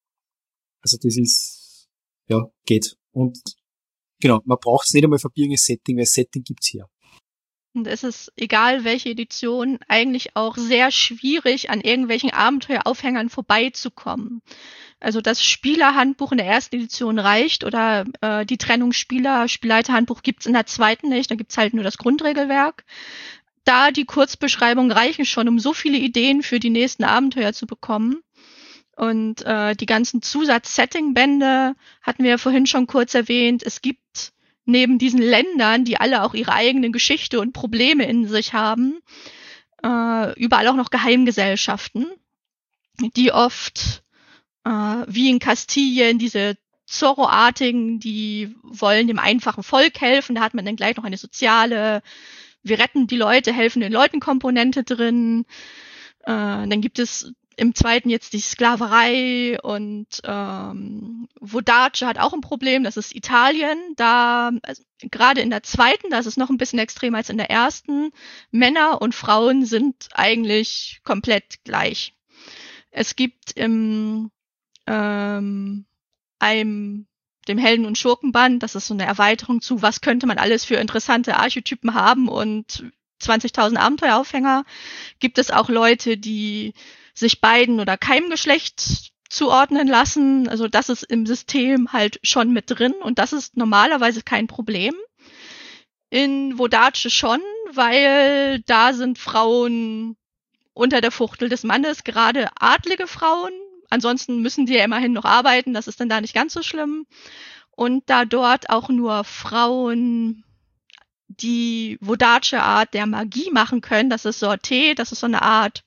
Also das ist, ja, geht. Und genau, man braucht es nicht einmal verbirgendes Setting, weil Setting gibt's hier. Und es ist, egal welche Edition, eigentlich auch sehr schwierig, an irgendwelchen Abenteueraufhängern vorbeizukommen. Also das Spielerhandbuch in der ersten Edition reicht oder äh, die Trennung Spieler-Spielleiterhandbuch gibt's in der zweiten nicht, da gibt's halt nur das Grundregelwerk. Da die Kurzbeschreibungen reichen schon, um so viele Ideen für die nächsten Abenteuer zu bekommen. Und äh, die ganzen Zusatz-Setting-Bände hatten wir ja vorhin schon kurz erwähnt. Es gibt neben diesen Ländern, die alle auch ihre eigene Geschichte und Probleme in sich haben, äh, überall auch noch Geheimgesellschaften, die oft, äh, wie in Kastilien, diese Zorro-artigen, die wollen dem einfachen Volk helfen. Da hat man dann gleich noch eine soziale, wir retten die Leute, helfen den Leuten Komponente drin. Äh, dann gibt es im zweiten jetzt die Sklaverei und ähm, Vodace hat auch ein Problem, das ist Italien. Da, also, gerade in der zweiten, da ist es noch ein bisschen extremer als in der ersten. Männer und Frauen sind eigentlich komplett gleich. Es gibt im ähm, einem, dem Helden- und Schurkenband, das ist so eine Erweiterung zu, was könnte man alles für interessante Archetypen haben und zwanzigtausend Abenteueraufhänger, gibt es auch Leute, die sich beiden oder keinem Geschlecht zuordnen lassen. Also das ist im System halt schon mit drin und das ist normalerweise kein Problem. In Vodace schon, weil da sind Frauen unter der Fuchtel des Mannes, gerade adlige Frauen. Ansonsten müssen die ja immerhin noch arbeiten, das ist dann da nicht ganz so schlimm. Und da dort auch nur Frauen die Vodace-Art der Magie machen können, das ist Sorté, das ist so eine Art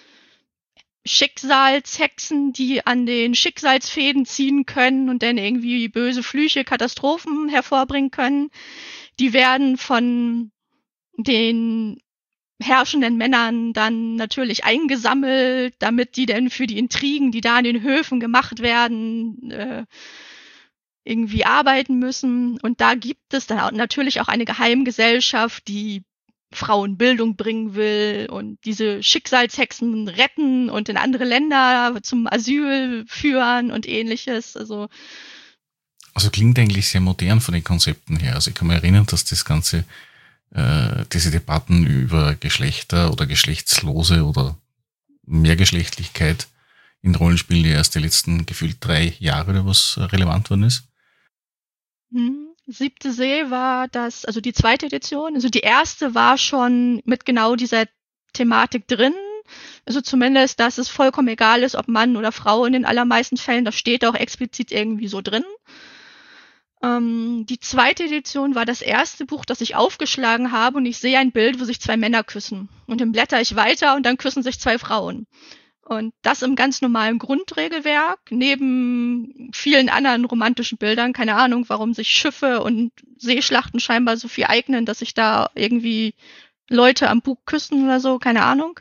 Schicksalshexen, die an den Schicksalsfäden ziehen können und dann irgendwie böse Flüche, Katastrophen hervorbringen können. Die werden von den herrschenden Männern dann natürlich eingesammelt, damit die dann für die Intrigen, die da an den Höfen gemacht werden, äh, irgendwie arbeiten müssen. Und da gibt es dann auch natürlich auch eine Geheimgesellschaft, die Frauen Bildung bringen will und diese Schicksalshexen retten und in andere Länder zum Asyl führen und ähnliches. Also, also klingt eigentlich sehr modern von den Konzepten her. Also ich kann mich erinnern, dass das Ganze, äh, diese Debatten über Geschlechter oder Geschlechtslose oder Mehrgeschlechtlichkeit in Rollenspielen erst die letzten gefühlt drei Jahre oder was relevant worden ist. Hm. Siebte See war das, also die zweite Edition. Also die erste war schon mit genau dieser Thematik drin. Also zumindest, dass es vollkommen egal ist, ob Mann oder Frau in den allermeisten Fällen. Das steht auch explizit irgendwie so drin. Ähm, die zweite Edition war das erste Buch, das ich aufgeschlagen habe und ich sehe ein Bild, wo sich zwei Männer küssen. Und dann blätter ich weiter und dann küssen sich zwei Frauen. Und das im ganz normalen Grundregelwerk, neben vielen anderen romantischen Bildern. Keine Ahnung, warum sich Schiffe und Seeschlachten scheinbar so viel eignen, dass sich da irgendwie Leute am Bug küssen oder so, keine Ahnung.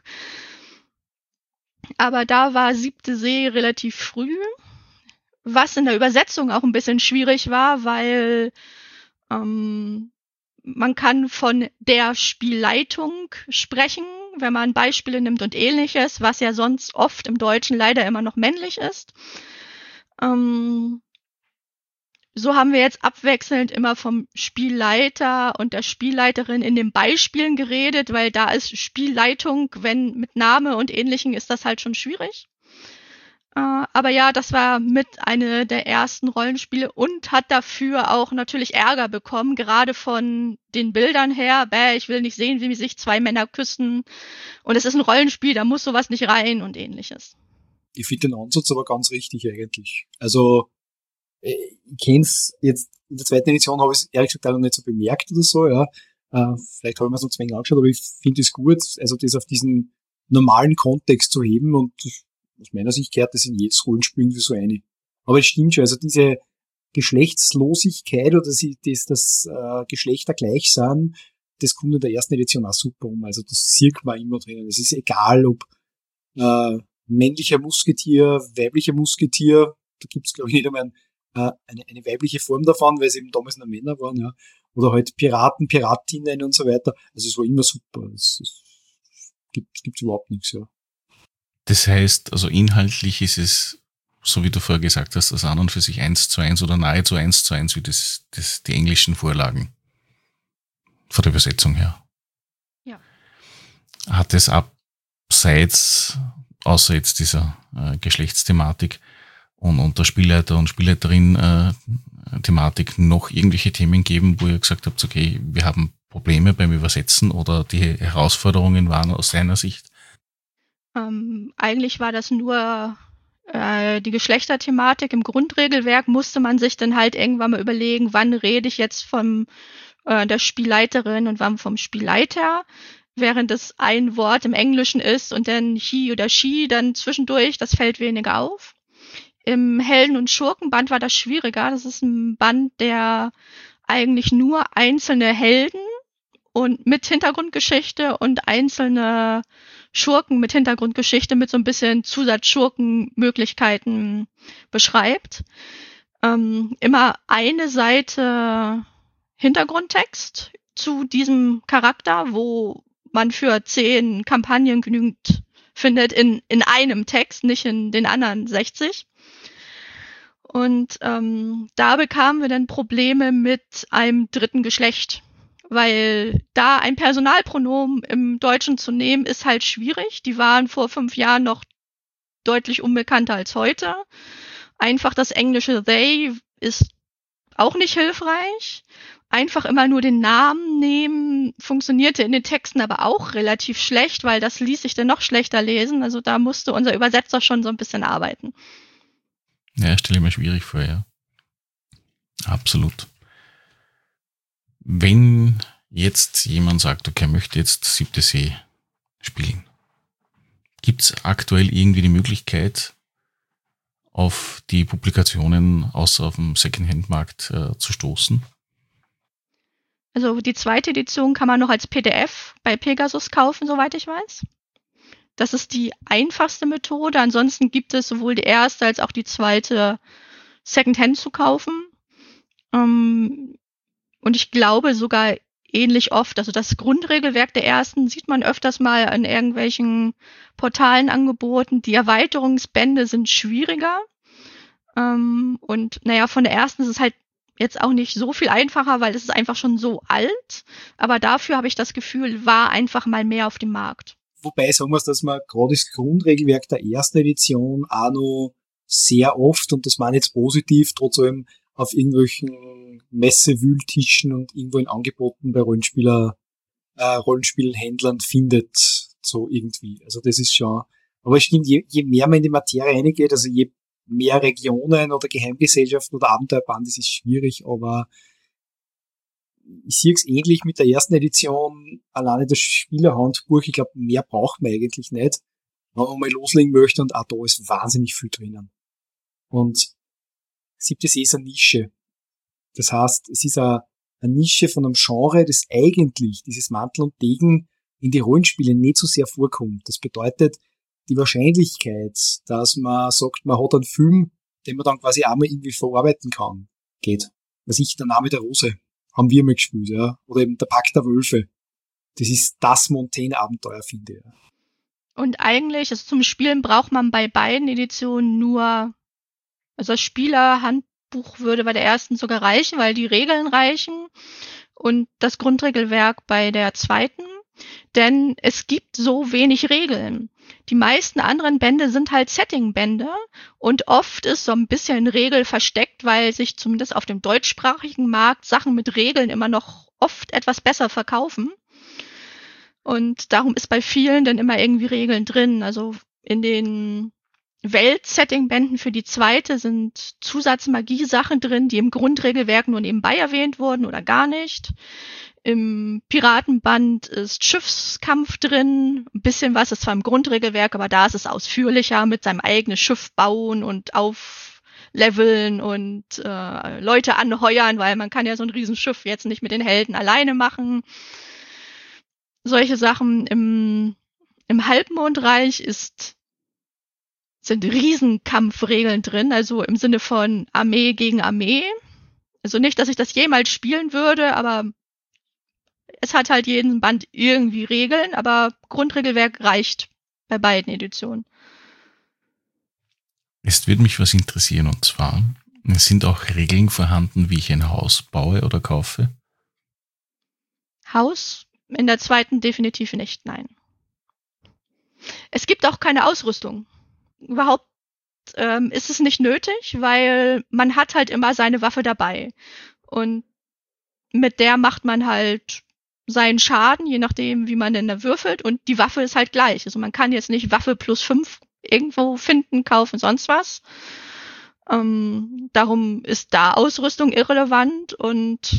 Aber da war Siebte See relativ früh, was in der Übersetzung auch ein bisschen schwierig war, weil ähm, man kann von der Spielleitung sprechen, wenn man Beispiele nimmt und ähnliches, was ja sonst oft im Deutschen leider immer noch männlich ist. Ähm, so haben wir jetzt abwechselnd immer vom Spielleiter und der Spielleiterin in den Beispielen geredet, weil da ist Spielleitung, wenn mit Name und Ähnlichem ist das halt schon schwierig. Uh, aber ja, das war mit eine der ersten Rollenspiele und hat dafür auch natürlich Ärger bekommen, gerade von den Bildern her. Bäh, ich will nicht sehen, wie sich zwei Männer küssen. Und es ist ein Rollenspiel, da muss sowas nicht rein und ähnliches. Ich finde den Ansatz aber ganz richtig eigentlich. Also, ich kenn's jetzt, in der zweiten Edition habe ich es ehrlich gesagt auch noch nicht so bemerkt oder so, ja. Uh, vielleicht habe ich mir so zwei angeschaut, aber ich finde es gut, also das auf diesen normalen Kontext zu heben und aus meiner Sicht gehört das in jedes Rollenspiel wie so eine. Aber es stimmt schon, also diese Geschlechtslosigkeit oder das, das, das äh, Geschlechter gleich sind, das kommt in der ersten Edition auch super um. Also das sieht man immer drinnen. Es ist egal, ob äh, männlicher Musketier, weiblicher Musketier, da gibt's glaube ich nicht einmal ein, äh, eine, eine weibliche Form davon, weil es eben damals nur Männer waren, ja. Oder halt Piraten, Piratinnen und so weiter. Also es war immer super. Es, es gibt, gibt's überhaupt nichts, ja. Das heißt, also inhaltlich ist es, so wie du vorher gesagt hast, das an und für sich eins zu eins oder nahezu eins zu eins wie das, das, die englischen Vorlagen. Von der Übersetzung her. Ja. Hat es abseits, außer jetzt dieser äh, Geschlechtsthematik, und, und der Spielleiter und Spielleiterin äh, Thematik noch irgendwelche Themen geben, wo ihr gesagt habt, okay, wir haben Probleme beim Übersetzen oder die Herausforderungen waren aus seiner Sicht? Ähm, eigentlich war das nur äh, die Geschlechterthematik. Im Grundregelwerk musste man sich dann halt irgendwann mal überlegen, wann rede ich jetzt von äh, der Spielleiterin und wann vom Spielleiter, während es ein Wort im Englischen ist und dann he oder she dann zwischendurch, das fällt weniger auf. Im Helden- und Schurkenband war das schwieriger. Das ist ein Band, der eigentlich nur einzelne Helden und mit Hintergrundgeschichte und einzelne Schurken mit Hintergrundgeschichte mit so ein bisschen Zusatzschurkenmöglichkeiten beschreibt. Ähm, immer eine Seite Hintergrundtext zu diesem Charakter, wo man für zehn Kampagnen genügend findet in, in einem Text, nicht in den anderen sechzig. Und ähm, da bekamen wir dann Probleme mit einem dritten Geschlecht, weil da ein Personalpronomen im Deutschen zu nehmen, ist halt schwierig. Die waren vor fünf Jahren noch deutlich unbekannter als heute. Einfach das englische they ist auch nicht hilfreich. Einfach immer nur den Namen nehmen, funktionierte in den Texten aber auch relativ schlecht, weil das ließ sich dann noch schlechter lesen. Also da musste unser Übersetzer schon so ein bisschen arbeiten. Ja, stelle ich mir schwierig vor, ja. Absolut. Wenn jetzt jemand sagt, okay, er möchte jetzt Siebte See spielen, gibt es aktuell irgendwie die Möglichkeit, auf die Publikationen außer auf dem Secondhand-Markt äh, zu stoßen? Also die zweite Edition kann man noch als P D F bei Pegasus kaufen, soweit ich weiß. Das ist die einfachste Methode. Ansonsten gibt es sowohl die erste als auch die zweite Secondhand zu kaufen. Ähm, und ich glaube sogar ähnlich oft. Also das Grundregelwerk der ersten sieht man öfters mal an irgendwelchen Portalen angeboten. Die Erweiterungsbände sind schwieriger. Ähm, und naja, von der ersten ist es halt jetzt auch nicht so viel einfacher, weil es ist einfach schon so alt. Aber dafür habe ich das Gefühl, war einfach mal mehr auf dem Markt. Wobei sagen wir es, dass man gerade das Grundregelwerk der ersten Edition auch noch sehr oft, und das meine ich jetzt positiv, trotz allem auf irgendwelchen Messewühltischen und irgendwo in Angeboten bei Rollenspieler, äh, Rollenspielhändlern findet, so irgendwie. Also das ist schon, aber es stimmt, je, je mehr man in die Materie reingeht, also je mehr Regionen oder Geheimgesellschaften oder Abenteuerband, das ist schwierig, aber ich sehe es ähnlich mit der ersten Edition, alleine das Spielerhandbuch, ich glaube, mehr braucht man eigentlich nicht, wenn man mal loslegen möchte, und auch da ist wahnsinnig viel drinnen. Und Siebte See ist eine Nische. Das heißt, es ist eine, eine Nische von einem Genre, das eigentlich, dieses Mantel und Degen, in die Rollenspiele nicht so sehr vorkommt. Das bedeutet, die Wahrscheinlichkeit, dass man sagt, man hat einen Film, den man dann quasi einmal irgendwie verarbeiten kann, geht. Was ich, der Name der Rose, haben wir mal gespielt, ja. Oder eben der Pakt der Wölfe. Das ist das Montaigne-Abenteuer, finde ich. Und eigentlich, also zum Spielen braucht man bei beiden Editionen nur, also das Spielerhandbuch würde bei der ersten sogar reichen, weil die Regeln reichen, und das Grundregelwerk bei der zweiten. Denn es gibt so wenig Regeln. Die meisten anderen Bände sind halt Setting-Bände und oft ist so ein bisschen Regel versteckt, weil sich zumindest auf dem deutschsprachigen Markt Sachen mit Regeln immer noch oft etwas besser verkaufen. Und darum ist bei vielen dann immer irgendwie Regeln drin. Also in den Welt-Setting-Bänden für die zweite sind Zusatzmagie-Sachen drin, die im Grundregelwerk nur nebenbei erwähnt wurden oder gar nicht. Im Piratenband ist Schiffskampf drin. Ein bisschen was ist zwar im Grundregelwerk, aber da ist es ausführlicher mit seinem eigenen Schiff bauen und aufleveln und äh, Leute anheuern, weil man kann ja so ein Riesenschiff jetzt nicht mit den Helden alleine machen. Solche Sachen. Im, im Halbmondreich ist, sind Riesenkampfregeln drin, also im Sinne von Armee gegen Armee. Also nicht, dass ich das jemals spielen würde, aber es hat halt jeden Band irgendwie Regeln, aber Grundregelwerk reicht bei beiden Editionen. Jetzt würde mich was interessieren, und zwar, sind auch Regeln vorhanden, wie ich ein Haus baue oder kaufe? Haus in der zweiten definitiv nicht, nein. Es gibt auch keine Ausrüstung. Überhaupt ähm, ist es nicht nötig, weil man hat halt immer seine Waffe dabei. Und mit der macht man halt seinen Schaden, je nachdem, wie man denn da würfelt. Und die Waffe ist halt gleich. Also man kann jetzt nicht Waffe plus fünf irgendwo finden, kaufen, sonst was. Ähm, darum ist da Ausrüstung irrelevant und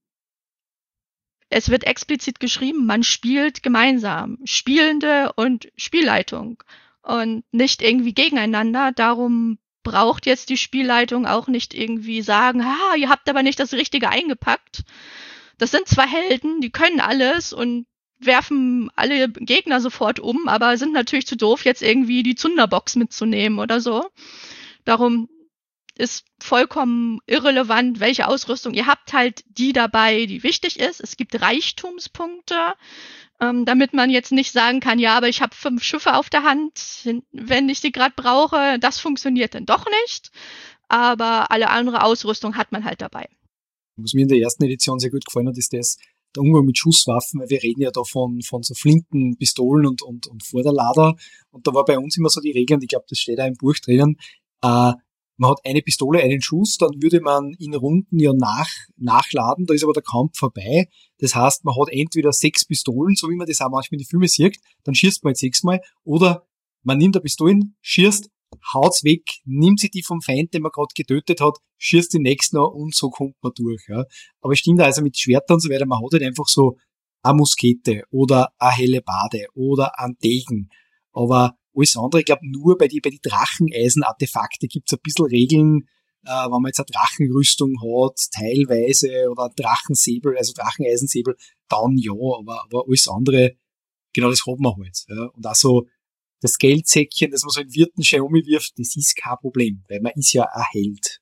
es wird explizit geschrieben, man spielt gemeinsam. Spielende und Spielleitung. Und nicht irgendwie gegeneinander. Darum braucht jetzt die Spielleitung auch nicht irgendwie sagen, ha, ihr habt aber nicht das Richtige eingepackt. Das sind zwar Helden, die können alles und werfen alle Gegner sofort um, aber sind natürlich zu doof, jetzt irgendwie die Zunderbox mitzunehmen oder so. Darum ist vollkommen irrelevant, welche Ausrüstung. Ihr habt halt die dabei, die wichtig ist. Es gibt Reichtumspunkte, ähm, damit man jetzt nicht sagen kann, ja, aber ich habe fünf Schiffe auf der Hand, wenn ich sie gerade brauche. Das funktioniert dann doch nicht. Aber alle andere Ausrüstung hat man halt dabei. Was mir in der ersten Edition sehr gut gefallen hat, ist das, der Umgang mit Schusswaffen, weil wir reden ja da von, von so Flinten, Pistolen und, und, und Vorderlader. Und da war bei uns immer so die Regel, und ich glaube, das steht auch im Buch drinnen, äh, man hat eine Pistole, einen Schuss, dann würde man in Runden ja nach, nachladen, da ist aber der Kampf vorbei. Das heißt, man hat entweder sechs Pistolen, so wie man das auch manchmal in den Filmen sieht, dann schießt man jetzt sechsmal, oder man nimmt eine Pistolen, schießt, haut's weg, nimmt sich die vom Feind, den man gerade getötet hat, schießt die nächsten an und so kommt man durch. Ja. Aber stimmt also mit Schwertern und so weiter, man hat halt einfach so eine Muskete oder eine Hellebarde oder einen Degen. Aber alles andere, ich glaube, nur bei die, bei die Dracheneisen-Artefakte gibt's ein bisschen Regeln, äh, wenn man jetzt eine Drachenrüstung hat, teilweise, oder einen Drachensäbel, also Dracheneisensäbel, dann ja, aber, aber alles andere, genau das hat man halt. Ja. Und auch so das Geldsäckchen, das man so in Wirtenschein umwirft, das ist kein Problem, weil man ist ja ein Held.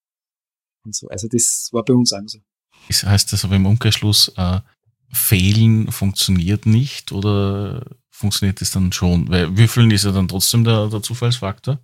Und so, also das war bei uns auch so. Das heißt das aber im Umkehrschluss, äh, Fehlen funktioniert nicht oder funktioniert das dann schon? Weil Würfeln ist ja dann trotzdem der, der Zufallsfaktor.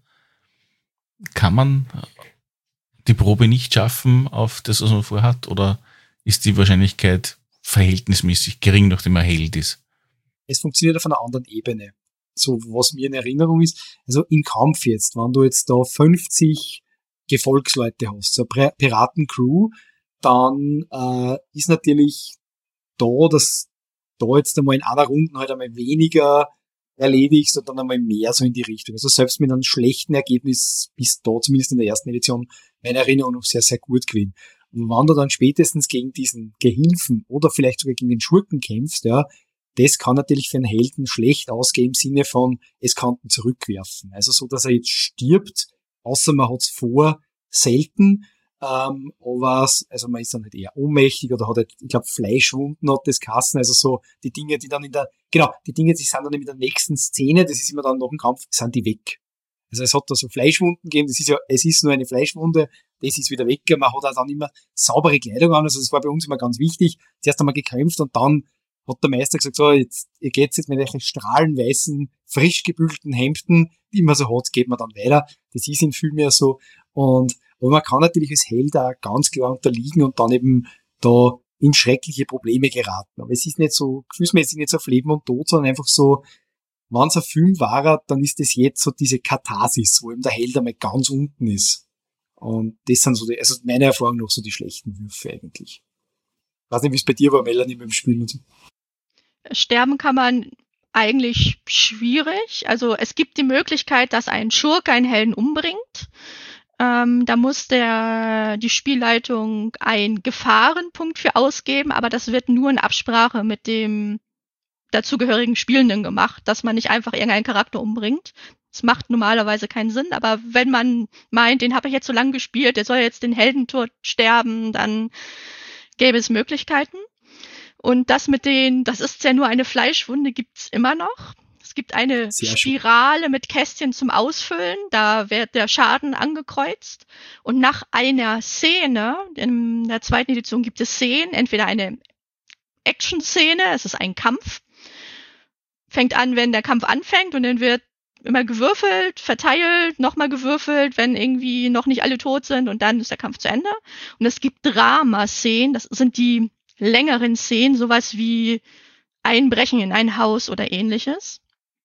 Kann man die Probe nicht schaffen auf das, was man vorhat, oder ist die Wahrscheinlichkeit verhältnismäßig gering, nachdem man Held ist? Es funktioniert auf einer anderen Ebene. So, was mir in Erinnerung ist, also im Kampf jetzt, wenn du jetzt da fünfzig Gefolgsleute hast, so eine Piratencrew, dann äh, ist natürlich da, dass da jetzt einmal in einer Runde halt einmal weniger erledigst und dann einmal mehr so in die Richtung. Also selbst mit einem schlechten Ergebnis bis da, zumindest in der ersten Edition, meine Erinnerung noch sehr, sehr gut gewesen. Und wenn du dann spätestens gegen diesen Gehilfen oder vielleicht sogar gegen den Schurken kämpfst, ja, das kann natürlich für einen Helden schlecht ausgehen im Sinne von, es kann ihn zurückwerfen. Also so, dass er jetzt stirbt, außer man hat's vor, selten. Ähm, aber also man ist dann halt eher ohnmächtig oder hat halt, ich glaube, Fleischwunden hat das Kassen, also so die Dinge, die dann in der, genau, die Dinge, die sind dann in der nächsten Szene, das ist immer dann nach dem Kampf, sind die weg. Also es hat da so Fleischwunden gegeben, das ist ja, es ist nur eine Fleischwunde, das ist wieder weg, man hat auch dann immer saubere Kleidung an, also das war bei uns immer ganz wichtig, zuerst einmal gekämpft und dann hat der Meister gesagt, so, jetzt, ihr geht's jetzt mit welchen strahlenweißen, frisch gebügelten Hemden, die man so hat, geht man dann weiter, das ist in viel mehr so, und aber man kann natürlich als Held auch ganz klar unterliegen und dann eben da in schreckliche Probleme geraten. Aber es ist nicht so, gefühlsmäßig nicht so auf Leben und Tod, sondern einfach so, wenn es ein Film war, dann ist es jetzt so diese Katharsis, wo eben der Held einmal ganz unten ist. Und das sind so die, also meine Erfahrung noch so die schlechten Würfe eigentlich. Ich weiß nicht, wie es bei dir war, Melanie, mit dem Spielen und so. Sterben kann man eigentlich schwierig. Also es gibt die Möglichkeit, dass ein Schurke einen Helden umbringt. Ähm, da muss der, die Spielleitung einen Gefahrenpunkt für ausgeben, aber das wird nur in Absprache mit dem dazugehörigen Spielenden gemacht, dass man nicht einfach irgendeinen Charakter umbringt. Das macht normalerweise keinen Sinn, aber wenn man meint, den habe ich jetzt so lange gespielt, der soll jetzt den Heldentod sterben, dann gäbe es Möglichkeiten. Und das mit den, das ist ja nur eine Fleischwunde, gibt's immer noch. Es gibt eine Sehr Spirale schön. Mit Kästchen zum Ausfüllen, da wird der Schaden angekreuzt. Und nach einer Szene, in der zweiten Edition gibt es Szenen, entweder eine Action-Szene, es ist ein Kampf, fängt an, wenn der Kampf anfängt, und dann wird immer gewürfelt, verteilt, nochmal gewürfelt, wenn irgendwie noch nicht alle tot sind, und dann ist der Kampf zu Ende. Und es gibt Drama-Szenen, das sind die längeren Szenen, sowas wie Einbrechen in ein Haus oder ähnliches.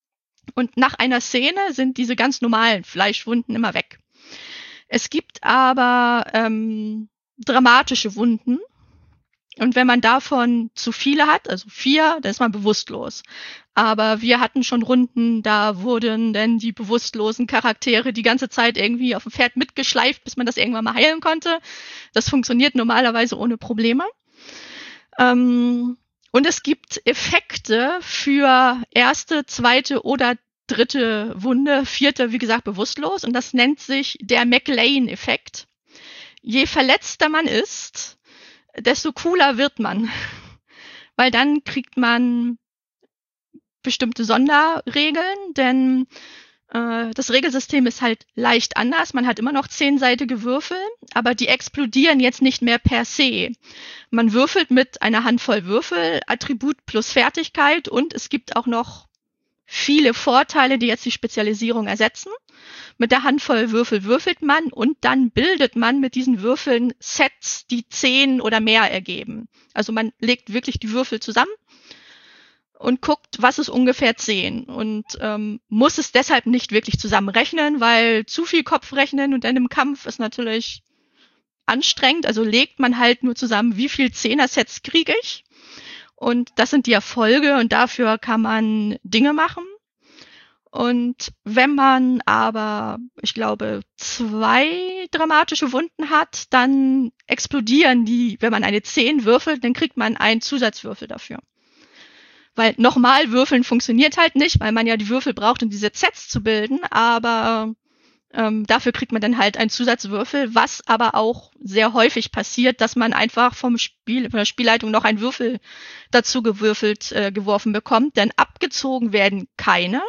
Und nach einer Szene sind diese ganz normalen Fleischwunden immer weg. Es gibt aber ähm, dramatische Wunden. Und wenn man davon zu viele hat, also vier, dann ist man bewusstlos. Aber wir hatten schon Runden, da wurden dann die bewusstlosen Charaktere die ganze Zeit irgendwie auf dem Pferd mitgeschleift, bis man das irgendwann mal heilen konnte. Das funktioniert normalerweise ohne Probleme. Ähm, und es gibt Effekte für erste, zweite oder dritte Wunde, vierte, wie gesagt, bewusstlos. Und das nennt sich der McLean-Effekt. Je verletzter man ist, desto cooler wird man. Weil dann kriegt man bestimmte Sonderregeln, denn äh, das Regelsystem ist halt leicht anders. Man hat immer noch zehnseitige Würfel, aber die explodieren jetzt nicht mehr per se. Man würfelt mit einer Handvoll Würfel, Attribut plus Fertigkeit, und es gibt auch noch viele Vorteile, die jetzt die Spezialisierung ersetzen. Mit der Handvoll Würfel würfelt man und dann bildet man mit diesen Würfeln Sets, die zehn oder mehr ergeben. Also man legt wirklich die Würfel zusammen und guckt, was ist ungefähr zehn, und ähm, muss es deshalb nicht wirklich zusammenrechnen, weil zu viel Kopfrechnen und dann im Kampf ist natürlich anstrengend. Also legt man halt nur zusammen, wie viel Zehner-Sets kriege ich. Und das sind die Erfolge, und dafür kann man Dinge machen. Und wenn man aber, ich glaube, zwei dramatische Wunden hat, dann explodieren die, wenn man eine zehn würfelt, dann kriegt man einen Zusatzwürfel dafür. Weil nochmal würfeln funktioniert halt nicht, weil man ja die Würfel braucht, um diese Sets zu bilden, aber ähm, dafür kriegt man dann halt einen Zusatzwürfel, was aber auch sehr häufig passiert, dass man einfach vom Spiel, von der Spielleitung noch einen Würfel dazu gewürfelt, äh, geworfen bekommt, denn abgezogen werden keine.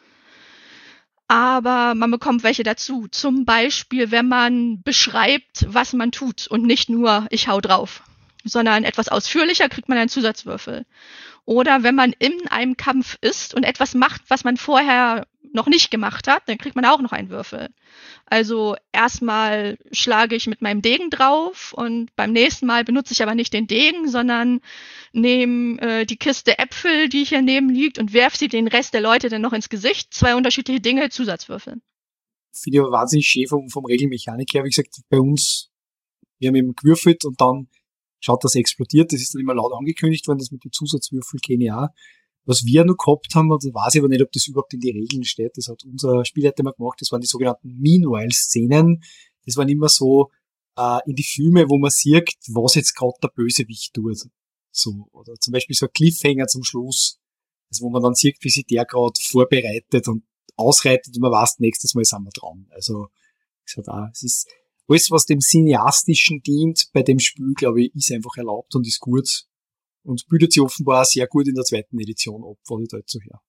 Aber man bekommt welche dazu. Zum Beispiel, wenn man beschreibt, was man tut und nicht nur, ich hau drauf, sondern etwas ausführlicher, kriegt man einen Zusatzwürfel. Oder wenn man in einem Kampf ist und etwas macht, was man vorher noch nicht gemacht hat, dann kriegt man auch noch einen Würfel. Also erstmal schlage ich mit meinem Degen drauf und beim nächsten Mal benutze ich aber nicht den Degen, sondern nehme äh, die Kiste Äpfel, die hier neben liegt, und werfe sie den Rest der Leute dann noch ins Gesicht. Zwei unterschiedliche Dinge, Zusatzwürfel. Finde ich aber wahnsinnig schön vom, vom Regelmechanik her. Wie gesagt, bei uns, wir haben eben gewürfelt und dann schaut, dass er explodiert. Das ist dann immer laut angekündigt worden, das mit den Zusatzwürfeln kenne ich auch. Was wir noch gehabt haben, und weiß ich aber nicht, ob das überhaupt in die Regeln steht, das hat unser Spielleiter mal gemacht, das waren die sogenannten Meanwhile-Szenen. Das waren immer so äh, in die Filme, wo man sieht, was jetzt gerade der Bösewicht tut. So, oder zum Beispiel so ein Cliffhanger zum Schluss, also wo man dann sieht, wie sich der gerade vorbereitet und ausreitet, und man weiß, nächstes Mal sind wir dran. Also es hat auch, es ist alles, was dem Cineastischen dient bei dem Spiel, glaube ich, ist einfach erlaubt und ist gut. Und bildet sich offenbar sehr gut in der zweiten Edition ab, was ich da jetzt so her.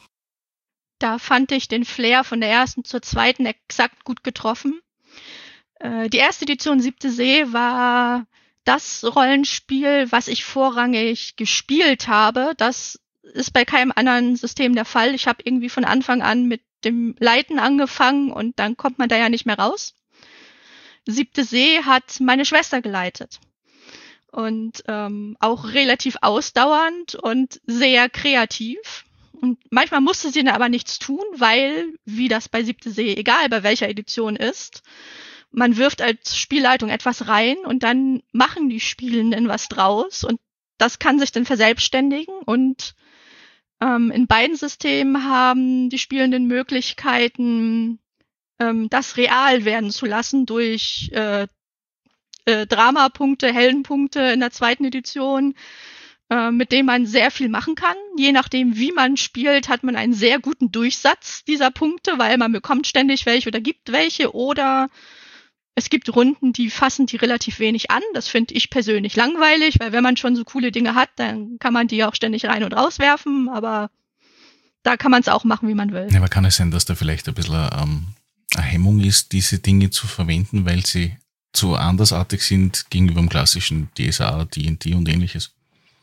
Da fand ich den Flair von der ersten zur zweiten exakt gut getroffen. Äh, die erste Edition Siebte See war das Rollenspiel, was ich vorrangig gespielt habe. Das ist bei keinem anderen System der Fall. Ich habe irgendwie von Anfang an mit dem Leiten angefangen und dann kommt man da ja nicht mehr raus. Siebte See hat meine Schwester geleitet. Und ähm, auch relativ ausdauernd und sehr kreativ. Und manchmal musste sie dann aber nichts tun, weil, wie das bei Siebte See, egal bei welcher Edition ist, man wirft als Spielleitung etwas rein und dann machen die Spielenden was draus. Und das kann sich dann verselbstständigen. Und ähm, in beiden Systemen haben die Spielenden Möglichkeiten, ähm, das real werden zu lassen durch äh, Äh, Dramapunkte, Heldenpunkte in der zweiten Edition, äh, mit denen man sehr viel machen kann. Je nachdem, wie man spielt, hat man einen sehr guten Durchsatz dieser Punkte, weil man bekommt ständig welche oder gibt welche, oder es gibt Runden, die fassen die relativ wenig an. Das finde ich persönlich langweilig, weil wenn man schon so coole Dinge hat, dann kann man die auch ständig rein und rauswerfen, aber da kann man es auch machen, wie man will. Ja, aber kann es sein, dass da vielleicht ein bisschen ähm, eine Hemmung ist, diese Dinge zu verwenden, weil sie zu andersartig sind gegenüber dem klassischen D S A, D und D und ähnliches?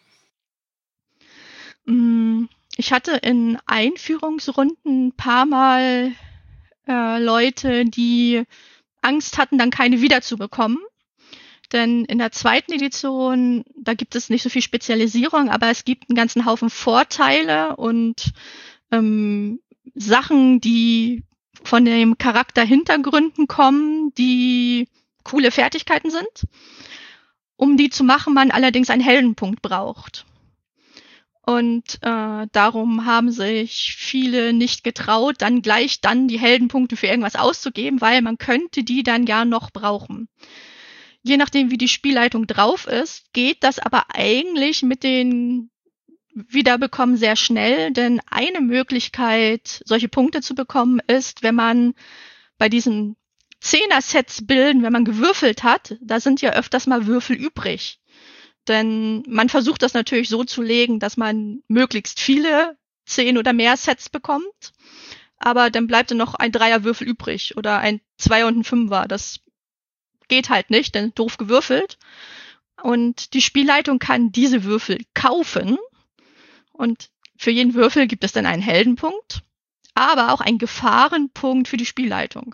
Ich hatte in Einführungsrunden ein paar Mal äh, Leute, die Angst hatten, dann keine wiederzubekommen. Denn in der zweiten Edition, da gibt es nicht so viel Spezialisierung, aber es gibt einen ganzen Haufen Vorteile, und ähm, Sachen, die von dem Charakter Hintergründen kommen, die coole Fertigkeiten sind. Um die zu machen, man allerdings einen Heldenpunkt braucht. Und äh, darum haben sich viele nicht getraut, dann gleich dann die Heldenpunkte für irgendwas auszugeben, weil man könnte die dann ja noch brauchen. Je nachdem, wie die Spielleitung drauf ist, geht das aber eigentlich mit den Wiederbekommen sehr schnell, denn eine Möglichkeit, solche Punkte zu bekommen, ist, wenn man bei diesen Zehner-Sets bilden, wenn man gewürfelt hat, da sind ja öfters mal Würfel übrig. Denn man versucht das natürlich so zu legen, dass man möglichst viele zehn oder mehr Sets bekommt. Aber dann bleibt dann noch ein Dreierwürfel übrig oder ein Zweier und ein Fünfer. Das geht halt nicht, denn doof gewürfelt. Und die Spielleitung kann diese Würfel kaufen. Und für jeden Würfel gibt es dann einen Heldenpunkt, aber auch einen Gefahrenpunkt für die Spielleitung.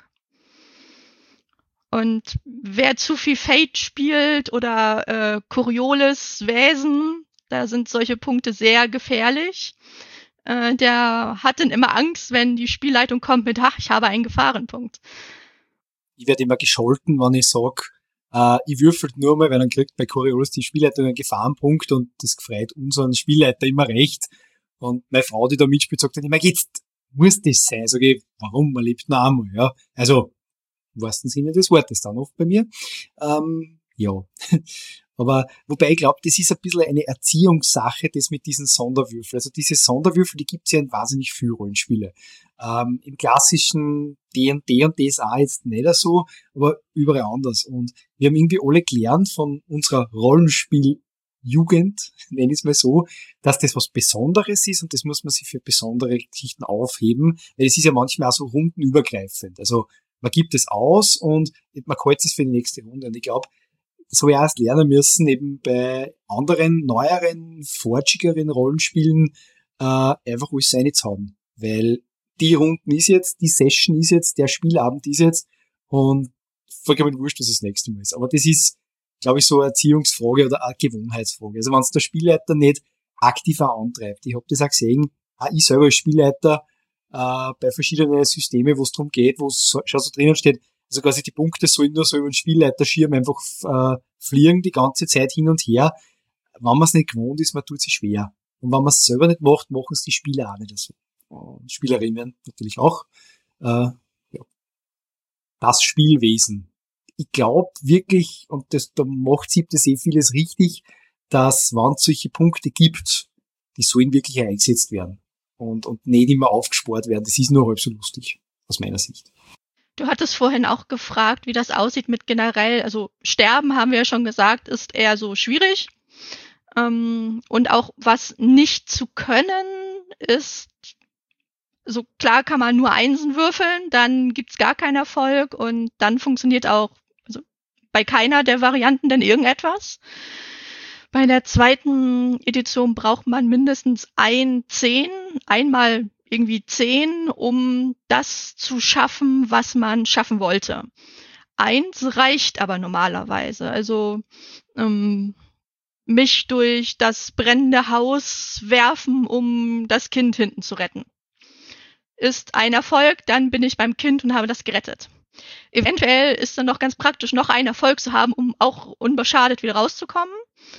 Und wer zu viel Fate spielt oder äh, Coriolis Wesen, da sind solche Punkte sehr gefährlich. Äh, der hat dann immer Angst, wenn die Spielleitung kommt mit, ach, ich habe einen Gefahrenpunkt. Ich werde immer gescholten, wenn ich sage, äh, ich würfelt nur mal, weil dann kriegt bei Coriolis die Spielleitung einen Gefahrenpunkt und das gefreut unseren Spielleiter immer recht. Und meine Frau, die da mitspielt, sagt dann immer, jetzt muss das sein. Sag ich, warum? Man lebt nur einmal, ja. Also, im wahrsten Sinne des Wortes dann oft bei mir. Ähm, ja. Aber wobei ich glaube, das ist ein bisschen eine Erziehungssache, das mit diesen Sonderwürfeln. Also diese Sonderwürfel, die gibt's ja in wahnsinnig viel Rollenspiele. Ähm, im klassischen D und D und D ist auch jetzt nicht so, aber überall anders. Und wir haben irgendwie alle gelernt von unserer Rollenspieljugend, nenne ich es mal so, dass das was Besonderes ist und das muss man sich für besondere Geschichten aufheben, weil es ist ja manchmal auch so rundenübergreifend. Also man gibt es aus und man hält es für die nächste Runde. Und ich glaube, so ja erst lernen müssen, eben bei anderen, neueren, fortschigeren Rollenspielen äh, einfach alles seine zu haben. Weil die Runden ist jetzt, die Session ist jetzt, der Spielabend ist jetzt und vollkommen wurscht, was das nächste Mal ist. Aber das ist, glaube ich, so eine Erziehungsfrage oder eine Gewohnheitsfrage. Also wenn es der Spielleiter nicht aktiver antreibt. Ich habe das auch gesehen, auch ich selber als Spielleiter äh, bei verschiedenen Systemen, wo es darum geht, wo es schon so drinnen steht, also quasi die Punkte sollen nur so über den Spielleiterschirm einfach äh, fliegen die ganze Zeit hin und her. Wenn man es nicht gewohnt ist, man tut sich schwer. Und wenn man es selber nicht macht, machen es die Spieler auch nicht so. Und Spielerinnen natürlich auch. Äh, ja. Das Spielwesen. Ich glaube wirklich, und das, da macht Sieb das eh vieles richtig, dass wenn es solche Punkte gibt, die sollen wirklich eingesetzt werden. Und, und nicht immer aufgespart werden. Das ist nur halb so lustig, aus meiner Sicht. Du hattest vorhin auch gefragt, wie das aussieht mit generell, also Sterben, haben wir ja schon gesagt, ist eher so schwierig. Ähm, und auch was nicht zu können ist, so klar kann man nur Einsen würfeln, dann gibt's gar keinen Erfolg und dann funktioniert auch also bei keiner der Varianten denn irgendetwas. Bei der zweiten Edition braucht man mindestens ein Zehn, einmal irgendwie zehn, um das zu schaffen, was man schaffen wollte. Eins reicht aber normalerweise. Also ähm, mich durch das brennende Haus werfen, um das Kind hinten zu retten. Ist ein Erfolg, dann bin ich beim Kind und habe das gerettet. Eventuell ist dann noch ganz praktisch, noch einen Erfolg zu haben, um auch unbeschadet wieder rauszukommen.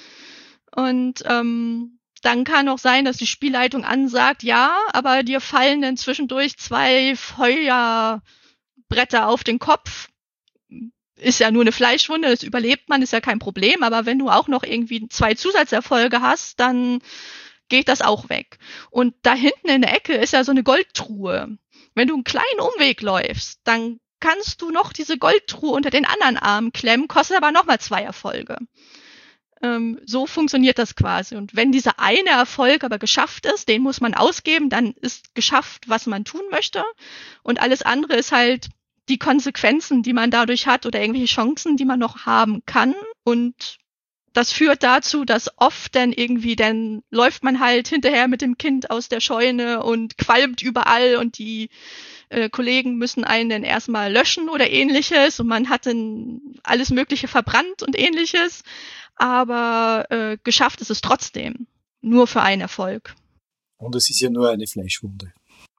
Und ähm, dann kann auch sein, dass die Spielleitung ansagt, ja, aber dir fallen dann zwischendurch zwei Feuerbretter auf den Kopf. Ist ja nur eine Fleischwunde, das überlebt man, ist ja kein Problem. Aber wenn du auch noch irgendwie zwei Zusatzerfolge hast, dann geht das auch weg. Und da hinten in der Ecke ist ja so eine Goldtruhe. Wenn du einen kleinen Umweg läufst, dann kannst du noch diese Goldtruhe unter den anderen Arm klemmen, kostet aber nochmal zwei Erfolge. Ähm, so funktioniert das quasi. Und wenn dieser eine Erfolg aber geschafft ist, den muss man ausgeben, dann ist geschafft, was man tun möchte. Und alles andere ist halt die Konsequenzen, die man dadurch hat oder irgendwelche Chancen, die man noch haben kann. Und das führt dazu, dass oft dann irgendwie, dann läuft man halt hinterher mit dem Kind aus der Scheune und qualmt überall und die äh, Kollegen müssen einen dann erstmal löschen oder ähnliches und man hat dann alles Mögliche verbrannt und ähnliches. Aber äh, geschafft ist es trotzdem. Nur für einen Erfolg. Und es ist ja nur eine Fleischwunde.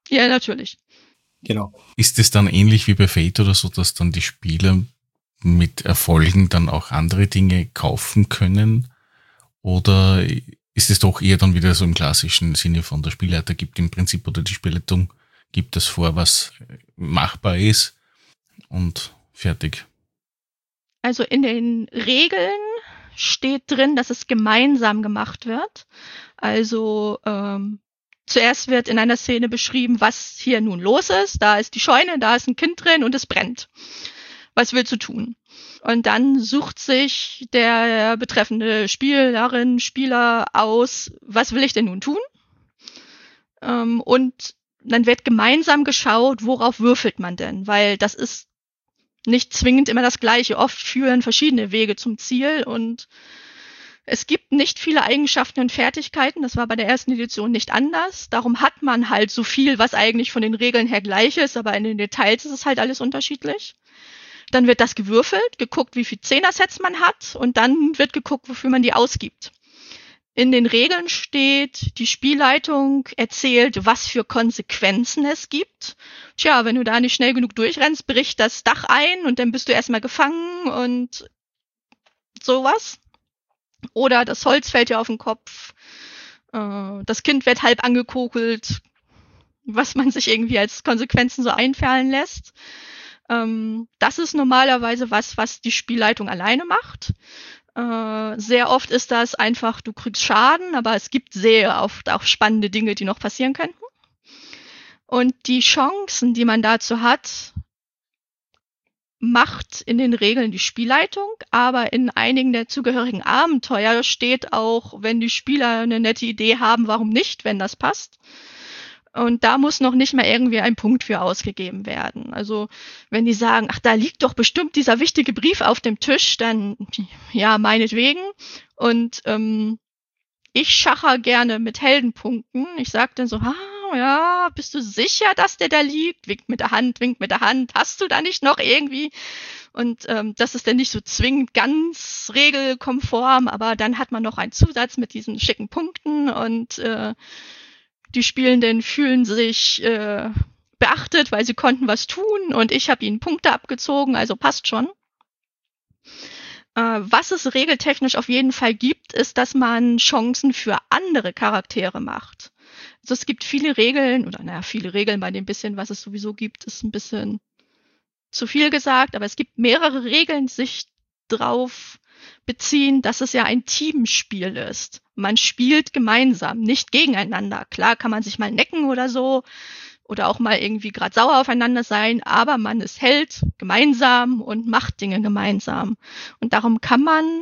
Ja, natürlich. Genau. Ist es dann ähnlich wie bei Fate oder so, dass dann die Spieler mit Erfolgen dann auch andere Dinge kaufen können? Oder ist es doch eher dann wieder so im klassischen Sinne von der Spielleiter gibt im Prinzip oder die Spielleitung gibt das vor, was machbar ist und fertig? Also in den Regeln steht drin, dass es gemeinsam gemacht wird. Also ähm, zuerst wird in einer Szene beschrieben, was hier nun los ist. Da ist die Scheune, da ist ein Kind drin und es brennt. Was willst du tun? Und dann sucht sich der betreffende Spielerin, Spieler aus, was will ich denn nun tun? Ähm, und dann wird gemeinsam geschaut, worauf würfelt man denn? Weil das ist nicht zwingend immer das Gleiche. Oft führen verschiedene Wege zum Ziel und es gibt nicht viele Eigenschaften und Fertigkeiten. Das war bei der ersten Edition nicht anders. Darum hat man halt so viel, was eigentlich von den Regeln her gleich ist, aber in den Details ist es halt alles unterschiedlich. Dann wird das gewürfelt, geguckt, wie viel Zehner-Sets man hat und dann wird geguckt, wofür man die ausgibt. In den Regeln steht, die Spielleitung erzählt, was für Konsequenzen es gibt. Tja, wenn du da nicht schnell genug durchrennst, bricht das Dach ein und dann bist du erstmal gefangen und sowas. Oder das Holz fällt dir auf den Kopf, äh, das Kind wird halb angekokelt, was man sich irgendwie als Konsequenzen so einfallen lässt. Ähm, das ist normalerweise was, was die Spielleitung alleine macht. Äh, sehr oft ist das einfach, du kriegst Schaden, aber es gibt sehr oft auch spannende Dinge, die noch passieren könnten. Und die Chancen, die man dazu hat, macht in den Regeln die Spielleitung, aber in einigen der zugehörigen Abenteuer steht auch, wenn die Spieler eine nette Idee haben, warum nicht, wenn das passt. Und da muss noch nicht mal irgendwie ein Punkt für ausgegeben werden. Also wenn die sagen, ach, da liegt doch bestimmt dieser wichtige Brief auf dem Tisch, dann ja, meinetwegen. Und ähm, ich schacher gerne mit Heldenpunkten. Ich sag dann so, ah, ja, bist du sicher, dass der da liegt? Winkt mit der Hand, winkt mit der Hand. Hast du da nicht noch irgendwie? Und ähm, das ist dann nicht so zwingend ganz regelkonform, aber dann hat man noch einen Zusatz mit diesen schicken Punkten und äh, die Spielenden fühlen sich äh, beachtet, weil sie konnten was tun und ich habe ihnen Punkte abgezogen, also passt schon. Äh, was es regeltechnisch auf jeden Fall gibt, ist, dass man Chancen für andere Charaktere macht. Also es gibt viele Regeln, oder naja, viele Regeln bei dem bisschen, was es sowieso gibt, ist ein bisschen zu viel gesagt, aber es gibt mehrere Regeln, die sich drauf beziehen, dass es ja ein Teamspiel ist. Man spielt gemeinsam, nicht gegeneinander. Klar kann man sich mal necken oder so oder auch mal irgendwie gerade sauer aufeinander sein, aber man ist Held gemeinsam und macht Dinge gemeinsam. Und darum kann man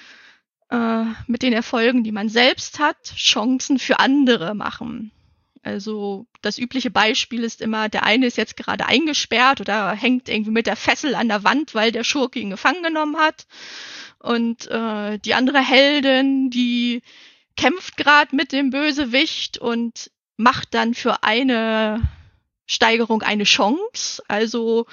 äh, mit den Erfolgen, die man selbst hat, Chancen für andere machen. Also das übliche Beispiel ist immer, der eine ist jetzt gerade eingesperrt oder hängt irgendwie mit der Fessel an der Wand, weil der Schurke ihn gefangen genommen hat. Und äh, die andere Heldin, die kämpft gerade mit dem Bösewicht und macht dann für eine Steigerung eine Chance. Also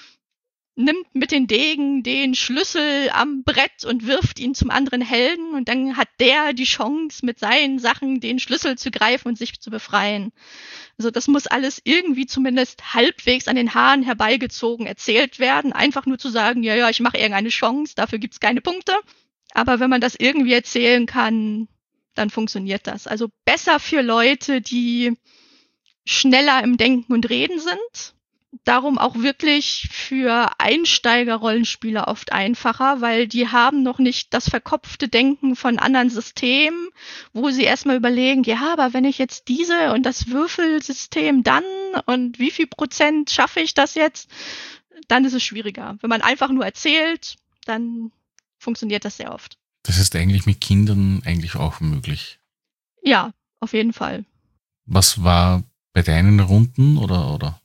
nimmt mit den Degen den Schlüssel am Brett und wirft ihn zum anderen Helden und dann hat der die Chance, mit seinen Sachen den Schlüssel zu greifen und sich zu befreien. Also das muss alles irgendwie zumindest halbwegs an den Haaren herbeigezogen erzählt werden. Einfach nur zu sagen, ja, ja, ich mache irgendeine Chance, dafür gibt's keine Punkte. Aber wenn man das irgendwie erzählen kann, dann funktioniert das. Also besser für Leute, die schneller im Denken und Reden sind. Darum auch wirklich für Einsteiger-Rollenspieler oft einfacher, weil die haben noch nicht das verkopfte Denken von anderen Systemen, wo sie erstmal überlegen, ja, aber wenn ich jetzt diese und das Würfelsystem dann und wie viel Prozent schaffe ich das jetzt, dann ist es schwieriger. Wenn man einfach nur erzählt, dann funktioniert das sehr oft. Das ist eigentlich mit Kindern eigentlich auch möglich. Ja, auf jeden Fall. Was war bei deinen Runden oder, oder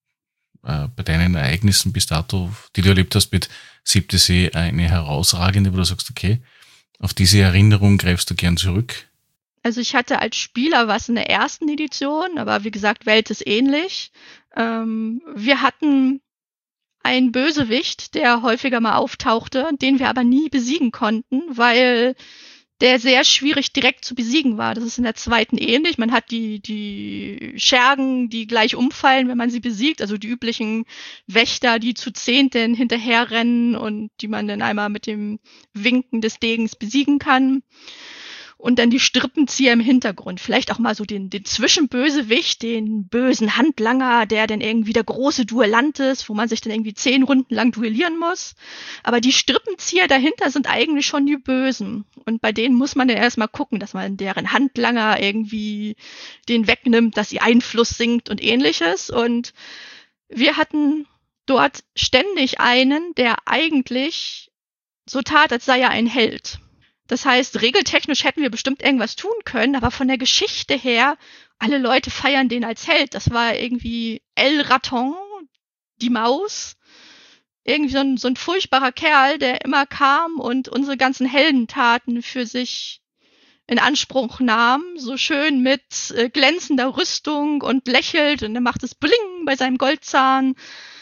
äh, bei deinen Ereignissen bis dato, die du erlebt hast mit Siebte See, eine herausragende, wo du sagst, okay, auf diese Erinnerung greifst du gern zurück? Also ich hatte als Spieler was in der ersten Edition, aber wie gesagt, Welt ist ähnlich. Ähm, wir hatten einen Bösewicht, der häufiger mal auftauchte, den wir aber nie besiegen konnten, weil der sehr schwierig direkt zu besiegen war. Das ist in der zweiten ähnlich. Man hat die, die Schergen, die gleich umfallen, wenn man sie besiegt. Also die üblichen Wächter, die zu Zehnten hinterherrennen und die man dann einmal mit dem Winken des Degens besiegen kann. Und dann die Strippenzieher im Hintergrund. Vielleicht auch mal so den, den Zwischenbösewicht, den bösen Handlanger, der dann irgendwie der große Duellant ist, wo man sich dann irgendwie zehn Runden lang duellieren muss. Aber die Strippenzieher dahinter sind eigentlich schon die Bösen. Und bei denen muss man dann erstmal gucken, dass man deren Handlanger irgendwie den wegnimmt, dass ihr Einfluss sinkt und ähnliches. Und wir hatten dort ständig einen, der eigentlich so tat, als sei er ein Held. Das heißt, regeltechnisch hätten wir bestimmt irgendwas tun können, aber von der Geschichte her, alle Leute feiern den als Held. Das war irgendwie El Raton, die Maus, irgendwie so ein, so ein furchtbarer Kerl, der immer kam und unsere ganzen Heldentaten für sich in Anspruch nahm, so schön mit äh, glänzender Rüstung und lächelt und er macht es Bling bei seinem Goldzahn.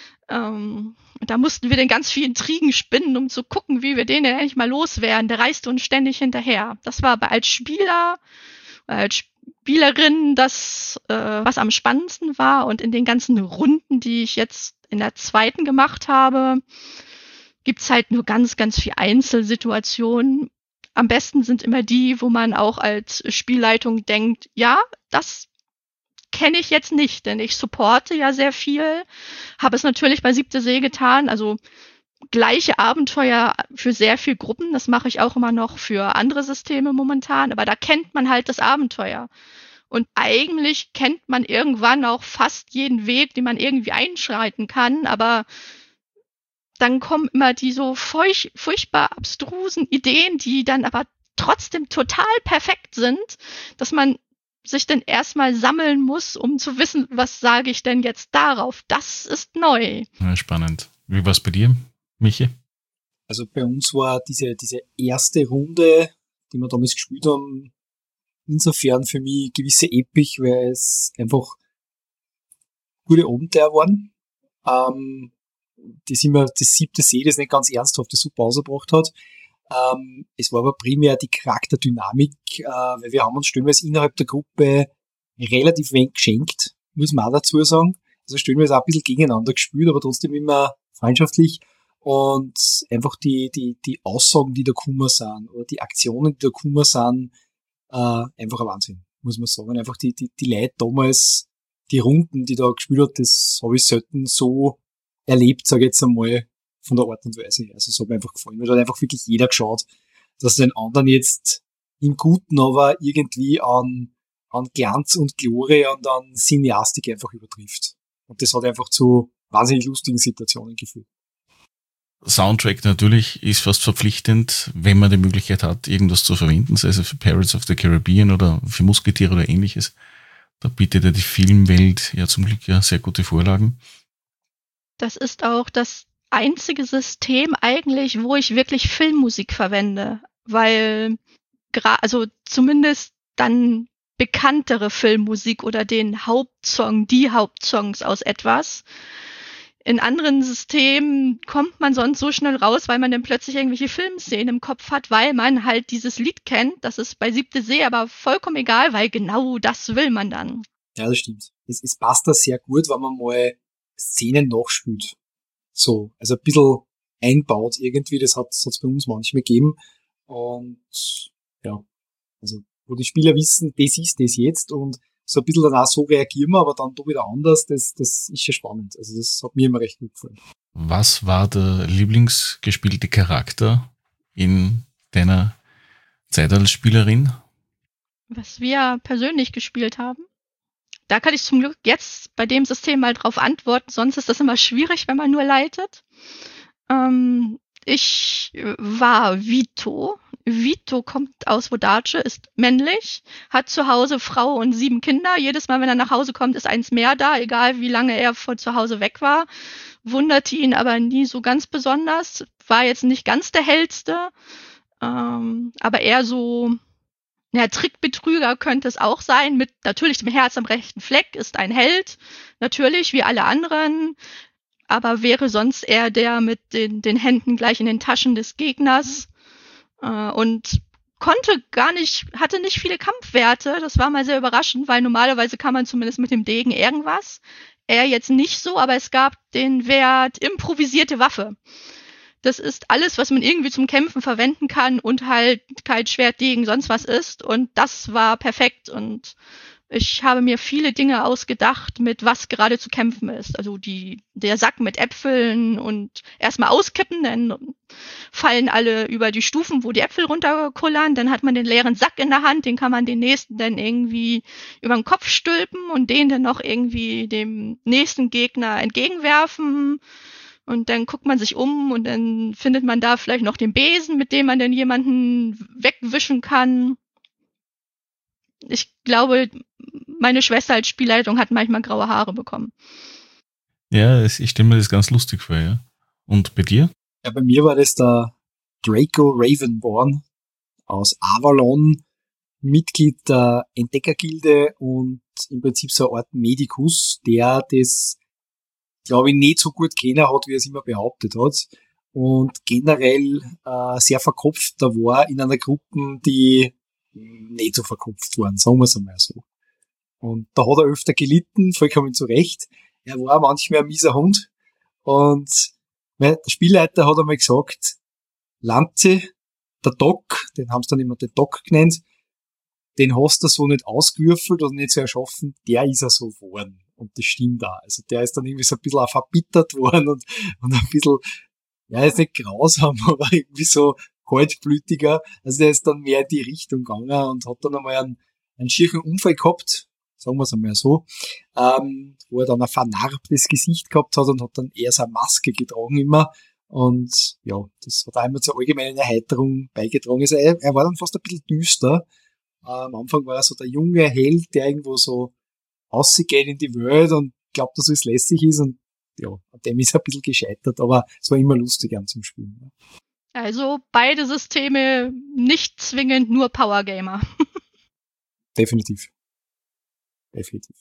Ähm, Und da mussten wir dann ganz viel Intrigen spinnen, um zu gucken, wie wir den denn endlich mal loswerden. Der reiste uns ständig hinterher. Das war aber als Spieler, als Spielerin das, äh, was am spannendsten war. Und in den ganzen Runden, die ich jetzt in der zweiten gemacht habe, gibt's halt nur ganz, ganz viel Einzelsituationen. Am besten sind immer die, wo man auch als Spielleitung denkt, ja, das kenne ich jetzt nicht, denn ich supporte ja sehr viel, habe es natürlich bei Siebte See getan, also gleiche Abenteuer für sehr viele Gruppen, das mache ich auch immer noch für andere Systeme momentan, aber da kennt man halt das Abenteuer. Und eigentlich kennt man irgendwann auch fast jeden Weg, den man irgendwie einschreiten kann, aber dann kommen immer die so furch- furchtbar abstrusen Ideen, die dann aber trotzdem total perfekt sind, dass man sich dann erstmal sammeln muss, um zu wissen, was sage ich denn jetzt darauf. Das ist neu. Ja, spannend. Wie war es bei dir, Michi? Also bei uns war diese, diese erste Runde, die wir damals gespielt haben, insofern für mich gewisse Epic, weil es einfach gute Abenteuer waren. Ähm, das immer das Siebte See, das nicht ganz ernsthaft das super ausgebracht hat. Ähm, es war aber primär die Charakterdynamik, äh, weil wir haben uns stellenweise innerhalb der Gruppe relativ wenig geschenkt, muss man auch dazu sagen. Also stellenweise auch ein bisschen gegeneinander gespielt, aber trotzdem immer freundschaftlich. Und einfach die, die, die Aussagen, die da gekommen sind, oder die Aktionen, die da gekommen sind, äh, einfach ein Wahnsinn, muss man sagen. Einfach die, die, die Leute damals, die Runden, die da gespielt hat, das habe ich selten so erlebt, sage ich jetzt einmal, von der Art und Weise her. Also es hat mir einfach gefallen. Mir hat einfach wirklich jeder geschaut, dass den anderen jetzt im Guten, aber irgendwie an, an Glanz und Glorie und an Cineastik einfach übertrifft. Und das hat einfach zu wahnsinnig lustigen Situationen geführt. Soundtrack natürlich ist fast verpflichtend, wenn man die Möglichkeit hat, irgendwas zu verwenden, sei es für Pirates of the Caribbean oder für Musketiere oder ähnliches. Da bietet ja die Filmwelt ja zum Glück ja sehr gute Vorlagen. Das ist auch das einzige System eigentlich, wo ich wirklich Filmmusik verwende, weil gra- also zumindest dann bekanntere Filmmusik oder den Hauptsong, die Hauptsongs aus etwas. In anderen Systemen kommt man sonst so schnell raus, weil man dann plötzlich irgendwelche Filmszenen im Kopf hat, weil man halt dieses Lied kennt. Das ist bei Siebte See aber vollkommen egal, weil genau das will man dann. Ja, das stimmt. Es, es passt da sehr gut, wenn man mal Szenen nachspielt. So, also ein bisschen einbaut irgendwie, das hat es bei uns manchmal gegeben. Und ja, also wo die Spieler wissen, das ist das jetzt und so ein bisschen dann auch so reagieren wir, aber dann doch wieder anders, das, das ist schon spannend. Also das hat mir immer recht gut gefallen. Was war der lieblingsgespielte Charakter in deiner Zeit als Spielerin? Was wir persönlich gespielt haben? Da kann ich zum Glück jetzt bei dem System mal drauf antworten, sonst ist das immer schwierig, wenn man nur leitet. Ähm, ich war Vito. Vito kommt aus Vodace, ist männlich, hat zu Hause Frau und sieben Kinder. Jedes Mal, wenn er nach Hause kommt, ist eins mehr da, egal wie lange er von zu Hause weg war. Wunderte ihn aber nie so ganz besonders. War jetzt nicht ganz der Hellste, ähm, aber eher so... Ja, Trickbetrüger könnte es auch sein, mit natürlich dem Herz am rechten Fleck, ist ein Held, natürlich, wie alle anderen, aber wäre sonst eher der mit den, den Händen gleich in den Taschen des Gegners äh, und konnte gar nicht, hatte nicht viele Kampfwerte. Das war mal sehr überraschend, weil normalerweise kann man zumindest mit dem Degen irgendwas. Er jetzt nicht so, aber es gab den Wert improvisierte Waffe. Das ist alles, was man irgendwie zum Kämpfen verwenden kann und halt kein Schwert, Degen, sonst was ist. Und das war perfekt. Und ich habe mir viele Dinge ausgedacht, mit was gerade zu kämpfen ist. Also die, der Sack mit Äpfeln und erstmal auskippen, dann fallen alle über die Stufen, wo die Äpfel runterkullern. Dann hat man den leeren Sack in der Hand, den kann man den nächsten dann irgendwie über den Kopf stülpen und den dann noch irgendwie dem nächsten Gegner entgegenwerfen. Und dann guckt man sich um und dann findet man da vielleicht noch den Besen, mit dem man dann jemanden wegwischen kann. Ich glaube, meine Schwester als Spielleitung hat manchmal graue Haare bekommen. Ja, ich stelle mir das ganz lustig vor, ja. Und bei dir? Ja, bei mir war das der Draco Ravenborn aus Avalon, Mitglied der Entdeckergilde und im Prinzip so eine Art Medikus, der das, glaube ich, nicht so gut kennen hat, wie er es immer behauptet hat. Und generell äh, sehr verkopfter war in einer Gruppe, die nicht so verkopft waren, sagen wir es einmal so. Und da hat er öfter gelitten, vollkommen zu Recht. Er war manchmal ein mieser Hund. Und der Spielleiter hat einmal gesagt, Lanze, der Doc, den haben sie dann immer den Doc genannt, den hast du so nicht ausgewürfelt oder nicht so erschaffen, der ist er so geworden. Und das stimmt auch. Also der ist dann irgendwie so ein bisschen auch verbittert worden und, und ein bisschen, ja, ist nicht grausam, aber irgendwie so kaltblütiger. Also der ist dann mehr in die Richtung gegangen und hat dann einmal einen, einen schieren Unfall gehabt, sagen wir es einmal so, ähm, wo er dann ein vernarbtes Gesicht gehabt hat und hat dann eher so eine Maske getragen immer. Und ja, das hat auch immer zur allgemeinen Erheiterung beigetragen. Also er, er war dann fast ein bisschen düster. Äh, am Anfang war er so der junge Held, der irgendwo so rausgeht in die Welt und glaubt, dass es lässig ist. Und ja, an dem ist er ein bisschen gescheitert, aber es war immer lustig an zum Spielen. Ja. Also beide Systeme nicht zwingend nur Powergamer. Definitiv. Definitiv.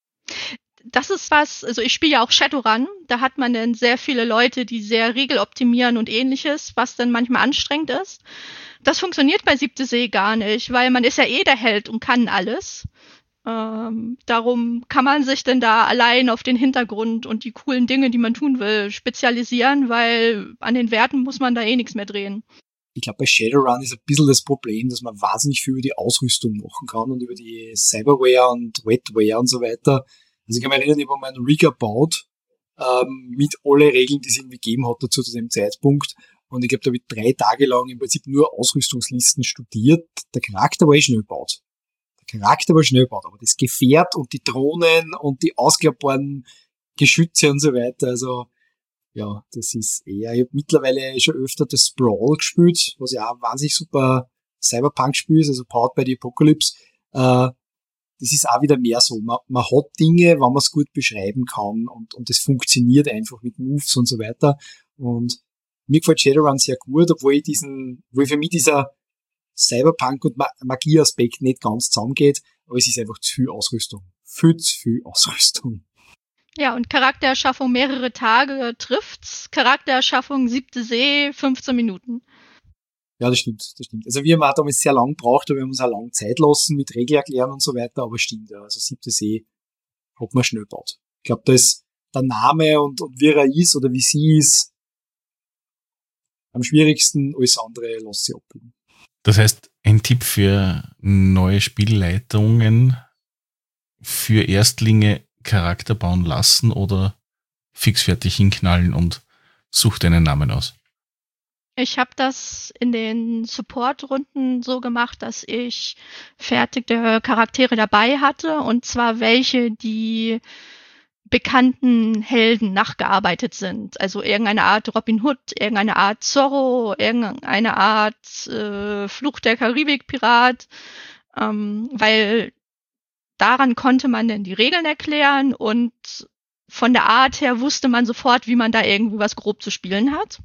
Das ist was, also ich spiele ja auch Shadowrun, da hat man dann sehr viele Leute, die sehr regeloptimieren und ähnliches, was dann manchmal anstrengend ist. Das funktioniert bei Siebte See gar nicht, weil man ist ja eh der Held und kann alles. Ähm, darum kann man sich denn da allein auf den Hintergrund und die coolen Dinge, die man tun will, spezialisieren, weil an den Werten muss man da eh nichts mehr drehen. Ich glaube, bei Shadowrun ist ein bisschen das Problem, dass man wahnsinnig viel über die Ausrüstung machen kann und über die Cyberware und Wetware und so weiter. Also ich kann mich erinnern, ich habe meinen Rig gebaut, ähm, mit alle Regeln, die es irgendwie gegeben hat dazu zu dem Zeitpunkt. Und ich glaube, da habe ich drei Tage lang im Prinzip nur Ausrüstungslisten studiert. Der Charakter war eh schnell gebaut. Der Charakter war schnell gebaut, aber das Gefährt und die Drohnen und die ausklappbaren Geschütze und so weiter, also ja, das ist eher, ich habe mittlerweile schon öfter das Sprawl gespielt, was ja auch ein wahnsinnig super Cyberpunk-Spiel ist, also Powered by the Apocalypse. Äh, das ist auch wieder mehr so. Man, man hat Dinge, wenn man es gut beschreiben kann und, und das funktioniert einfach mit Moves und so weiter. Und mir gefällt Shadowrun sehr gut, obwohl ich diesen, wo für mich dieser Cyberpunk- und Magie-Aspekt nicht ganz zusammengeht, aber es ist einfach zu viel Ausrüstung. Viel zu viel Ausrüstung. Ja, und Charaktererschaffung mehrere Tage trifft's. Charaktererschaffung Siebte See, fünfzehn Minuten. Ja, das stimmt, das stimmt. Also wir haben auch damals sehr lang gebraucht, aber wir haben uns auch lange Zeit lassen mit Regel erklären und so weiter, aber stimmt, ja. Also Siebte See hat man schnell gebaut. Ich glaube, da ist der Name und, und wie er ist oder wie sie ist am schwierigsten, alles andere lässt sich abbilden. Das heißt, ein Tipp für neue Spielleitungen, für Erstlinge Charakter bauen lassen oder fixfertig hinknallen und such deinen Namen aus? Ich habe das in den Support-Runden so gemacht, dass ich fertige Charaktere dabei hatte, und zwar welche, die bekannten Helden nachgearbeitet sind. Also irgendeine Art Robin Hood, irgendeine Art Zorro, irgendeine Art äh, Fluch der Karibik-Pirat, ähm, weil daran konnte man dann die Regeln erklären und von der Art her wusste man sofort, wie man da irgendwie was grob zu spielen hat.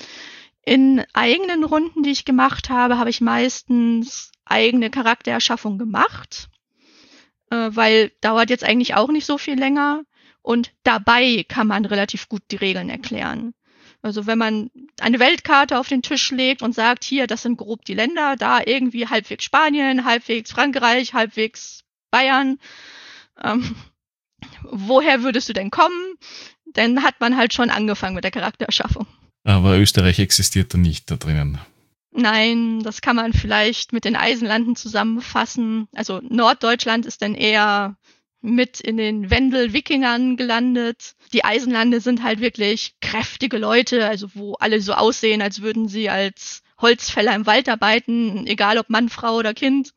In eigenen Runden, die ich gemacht habe, habe ich meistens eigene Charaktererschaffung gemacht, äh, weil dauert jetzt eigentlich auch nicht so viel länger und dabei kann man relativ gut die Regeln erklären. Also wenn man eine Weltkarte auf den Tisch legt und sagt, hier, das sind grob die Länder, da irgendwie halbwegs Spanien, halbwegs Frankreich, halbwegs Bayern, ähm, woher würdest du denn kommen? Dann hat man halt schon angefangen mit der Charaktererschaffung. Aber Österreich existiert da nicht da drinnen. Nein, das kann man vielleicht mit den Eisenlanden zusammenfassen. Also Norddeutschland ist dann eher mit in den Wendel-Wikingern gelandet. Die Eisenlande sind halt wirklich kräftige Leute, also wo alle so aussehen, als würden sie als Holzfäller im Wald arbeiten, egal ob Mann, Frau oder Kind.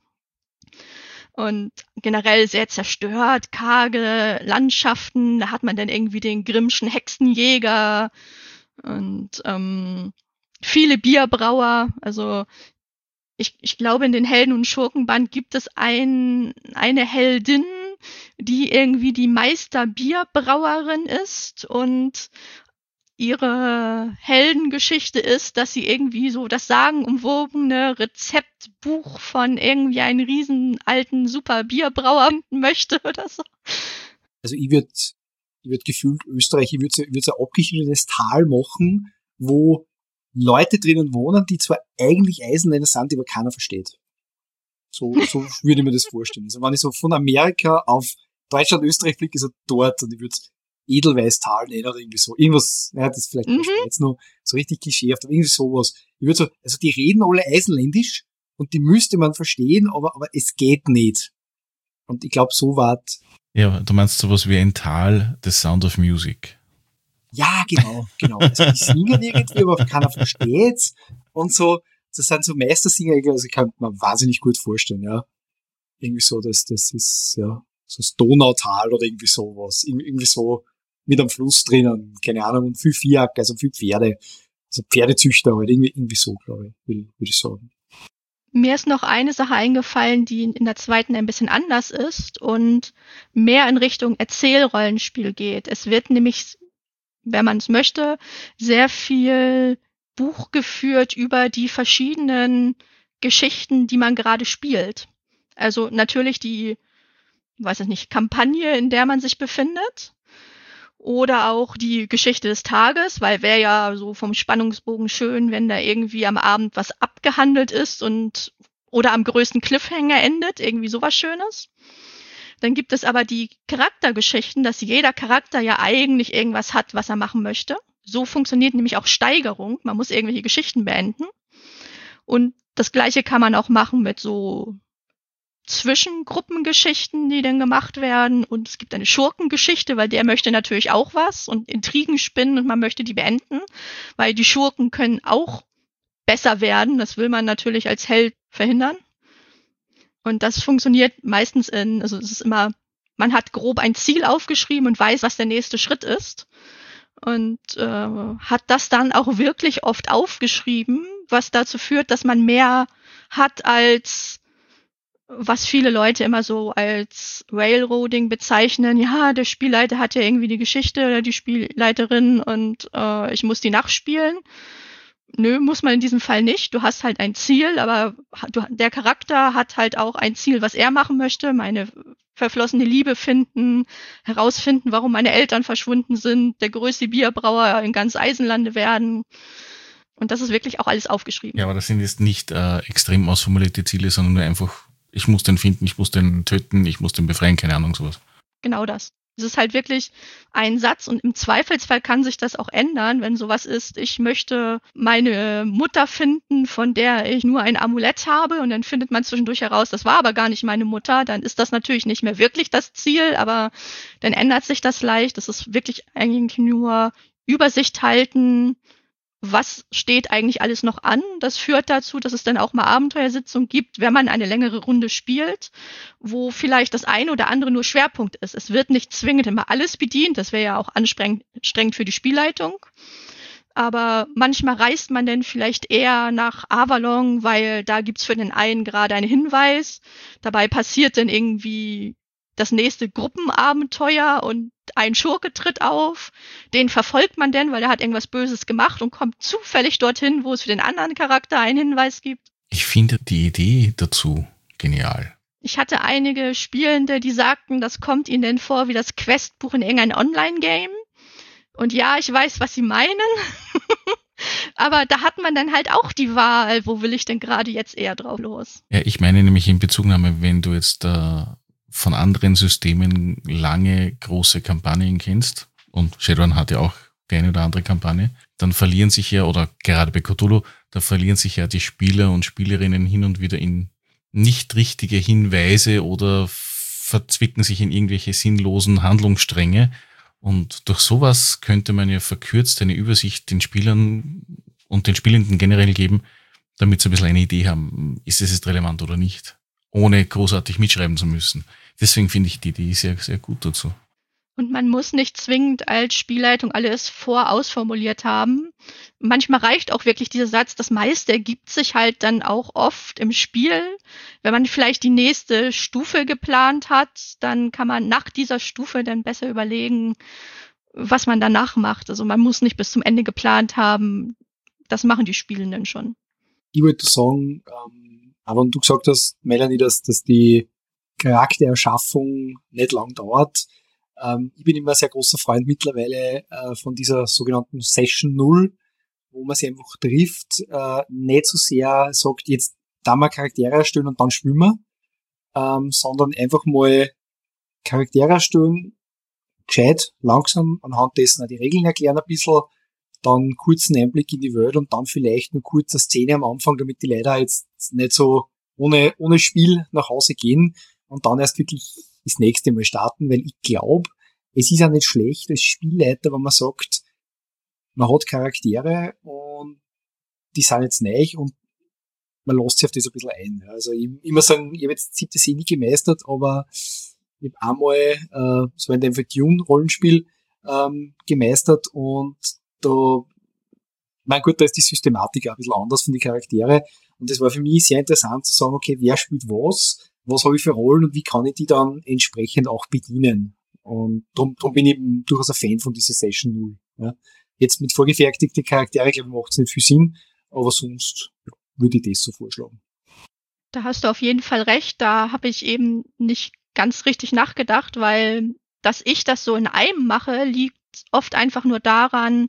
Und generell sehr zerstört, karge Landschaften. Da hat man dann irgendwie den Grimmschen Hexenjäger und ähm, viele Bierbrauer. Also ich, ich glaube, in den Helden- und Schurkenband gibt es ein, eine Heldin, die irgendwie die Meisterbierbrauerin ist und ihre Heldengeschichte ist, dass sie irgendwie so das sagenumwobene Rezeptbuch von irgendwie einem riesen alten super Bierbrauer möchte oder so. Also ich würde ich würd gefühlt Österreich, ich würde so, würd so ein abgeschnittenes Tal machen, wo Leute drinnen wohnen, die zwar eigentlich Eisenländer sind, die aber keiner versteht. So, so würde ich mir das vorstellen. Also wenn ich so von Amerika auf Deutschland, Österreich fliege, so dort und ich würde Edelweißtal nennen oder irgendwie so. Irgendwas, ja, das ist vielleicht in der Mhm. Schweiz noch so richtig klischeehaft, aber irgendwie sowas. Ich würde so, also die reden alle eisenländisch und die müsste man verstehen, aber, aber es geht nicht. Und ich glaube, so war Ja, du meinst sowas wie ein Tal, The Sound of Music. ja, genau, genau. Also die singen irgendwie, aber keiner versteht's. Und so, das sind so Meistersinger, also ich kann mir wahnsinnig gut vorstellen, ja. Irgendwie so, das, das ist, ja, so das Donautal oder irgendwie sowas. Ir- Irgendwie so mit am Fluss drinnen, keine Ahnung, und viel Viehjagd, also viel Pferde. Also Pferdezüchter halt, irgendwie, irgendwie so, glaube ich, würde würd ich sagen. Mir ist noch eine Sache eingefallen, die in der zweiten ein bisschen anders ist und mehr in Richtung Erzählrollenspiel geht. Es wird nämlich, wenn man es möchte, sehr viel Buch geführt über die verschiedenen Geschichten, die man gerade spielt. Also natürlich die, weiß ich nicht, Kampagne, in der man sich befindet. Oder auch die Geschichte des Tages, weil wäre ja so vom Spannungsbogen schön, wenn da irgendwie am Abend was abgehandelt ist und oder am größten Cliffhanger endet, irgendwie sowas Schönes. Dann gibt es aber die Charaktergeschichten, dass jeder Charakter ja eigentlich irgendwas hat, was er machen möchte. So funktioniert nämlich auch Steigerung. Man muss irgendwelche Geschichten beenden. Und das Gleiche kann man auch machen mit so Zwischengruppengeschichten, die dann gemacht werden. Und es gibt eine Schurkengeschichte, weil der möchte natürlich auch was und Intrigen spinnen und man möchte die beenden, weil die Schurken können auch besser werden. Das will man natürlich als Held verhindern. Und das funktioniert meistens in, also es ist immer, man hat grob ein Ziel aufgeschrieben und weiß, was der nächste Schritt ist. Und äh, hat das dann auch wirklich oft aufgeschrieben, was dazu führt, dass man mehr hat als was viele Leute immer so als Railroading bezeichnen. Ja, der Spielleiter hat ja irgendwie die Geschichte oder die Spielleiterin und äh, ich muss die nachspielen. Nö, muss man in diesem Fall nicht. Du hast halt ein Ziel, aber du, der Charakter hat halt auch ein Ziel, was er machen möchte. Meine verflossene Liebe finden, herausfinden, warum meine Eltern verschwunden sind, der größte Bierbrauer in ganz Eisenlande werden. Und das ist wirklich auch alles aufgeschrieben. Ja, aber das sind jetzt nicht äh, extrem ausformulierte Ziele, sondern nur einfach, ich muss den finden, ich muss den töten, ich muss den befreien, keine Ahnung, sowas. Genau das. Es ist halt wirklich ein Satz und im Zweifelsfall kann sich das auch ändern, wenn sowas ist, ich möchte meine Mutter finden, von der ich nur ein Amulett habe und dann findet man zwischendurch heraus, das war aber gar nicht meine Mutter, dann ist das natürlich nicht mehr wirklich das Ziel, aber dann ändert sich das leicht. Das ist wirklich eigentlich nur Übersicht halten, was steht eigentlich alles noch an. Das führt dazu, dass es dann auch mal Abenteuersitzungen gibt, wenn man eine längere Runde spielt, wo vielleicht das eine oder andere nur Schwerpunkt ist. Es wird nicht zwingend immer alles bedient, das wäre ja auch anstrengend für die Spielleitung. Aber manchmal reist man dann vielleicht eher nach Avalon, weil da gibt's für den einen gerade einen Hinweis. Dabei passiert dann irgendwie das nächste Gruppenabenteuer und ein Schurke tritt auf, den verfolgt man denn, weil er hat irgendwas Böses gemacht und kommt zufällig dorthin, wo es für den anderen Charakter einen Hinweis gibt. Ich finde die Idee dazu genial. Ich hatte einige Spielende, die sagten, das kommt ihnen denn vor wie das Questbuch in irgendein Online-Game, Und ja, ich weiß, was Sie meinen. Aber da hat man dann halt auch die Wahl, wo will ich denn gerade jetzt eher drauf los? Ja, ich meine nämlich in Bezugnahme, wenn du jetzt äh, von anderen Systemen lange große Kampagnen kennst, und Shadowrun hat ja auch die eine oder andere Kampagne, dann verlieren sich ja, oder gerade bei Cthulhu, da verlieren sich ja die Spieler und Spielerinnen hin und wieder in nicht richtige Hinweise oder verzwicken sich in irgendwelche sinnlosen Handlungsstränge. Und durch sowas könnte man ja verkürzt eine Übersicht den Spielern und den Spielenden generell geben, damit sie ein bisschen eine Idee haben, ist es jetzt relevant oder nicht, ohne großartig mitschreiben zu müssen. Deswegen finde ich die Idee sehr, sehr gut dazu. Und man muss nicht zwingend als Spielleitung alles vorausformuliert haben. Manchmal reicht auch wirklich dieser Satz, das meiste ergibt sich halt dann auch oft im Spiel. Wenn man vielleicht die nächste Stufe geplant hat, dann kann man nach dieser Stufe dann besser überlegen, was man danach macht. Also man muss nicht bis zum Ende geplant haben. Das machen die Spielenden schon. Ich wollte sagen, ähm, aber wenn du gesagt hast, Melanie, dass, dass die Charaktererschaffung nicht lang dauert, Ähm, ich bin immer ein sehr großer Freund mittlerweile äh, von dieser sogenannten Session Null, wo man sich einfach trifft, äh, nicht so sehr sagt, jetzt da mal Charaktere erstellen und dann spielen wir, ähm, sondern einfach mal Charaktere erstellen, gescheit, langsam, anhand dessen auch die Regeln erklären ein bisschen, dann kurzen Einblick in die Welt und dann vielleicht eine kurze Szene am Anfang, damit die Leute jetzt nicht so ohne, ohne Spiel nach Hause gehen und dann erst wirklich das nächste Mal starten, weil ich glaube, es ist ja nicht schlecht als Spielleiter, wenn man sagt, man hat Charaktere und die sind jetzt neu und man lässt sich auf das ein bisschen ein. Also ich immer sagen, ich habe jetzt siebte See nie gemeistert, aber ich habe einmal äh, so in dem Dune-Rollenspiel ähm, gemeistert und da, mein Gott, da ist die Systematik auch ein bisschen anders von den Charaktere und das war für mich sehr interessant zu sagen, okay, wer spielt was, was habe ich für Rollen und wie kann ich die dann entsprechend auch bedienen. Und darum, darum bin ich eben durchaus ein Fan von dieser Session Null. Ja. Jetzt mit vorgefertigten Charaktere, glaube ich, macht es nicht viel Sinn, aber sonst ja, würde ich das so vorschlagen. Da hast du auf jeden Fall recht, da habe ich eben nicht ganz richtig nachgedacht, weil dass ich das so in einem mache, liegt oft einfach nur daran,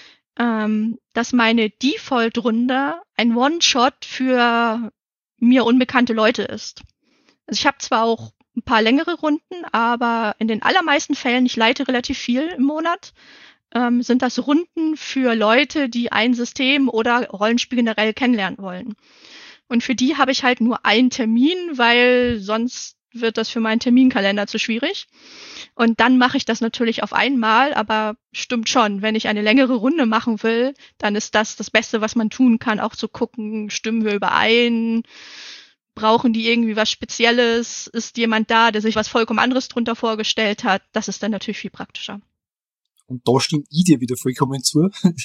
ähm, dass meine Default-Runde ein One-Shot für mir unbekannte Leute ist. Also ich habe zwar auch ein paar längere Runden, aber in den allermeisten Fällen, ich leite relativ viel im Monat, ähm, sind das Runden für Leute, die ein System oder Rollenspiel generell kennenlernen wollen. Und für die habe ich halt nur einen Termin, weil sonst wird das für meinen Terminkalender zu schwierig. Und dann mache ich das natürlich auf einmal, aber stimmt schon, wenn ich eine längere Runde machen will, dann ist das das Beste, was man tun kann, auch zu gucken, stimmen wir überein, brauchen die irgendwie was Spezielles, ist jemand da, der sich was vollkommen anderes drunter vorgestellt hat, das ist dann natürlich viel praktischer. Und da stimme ich dir wieder vollkommen zu,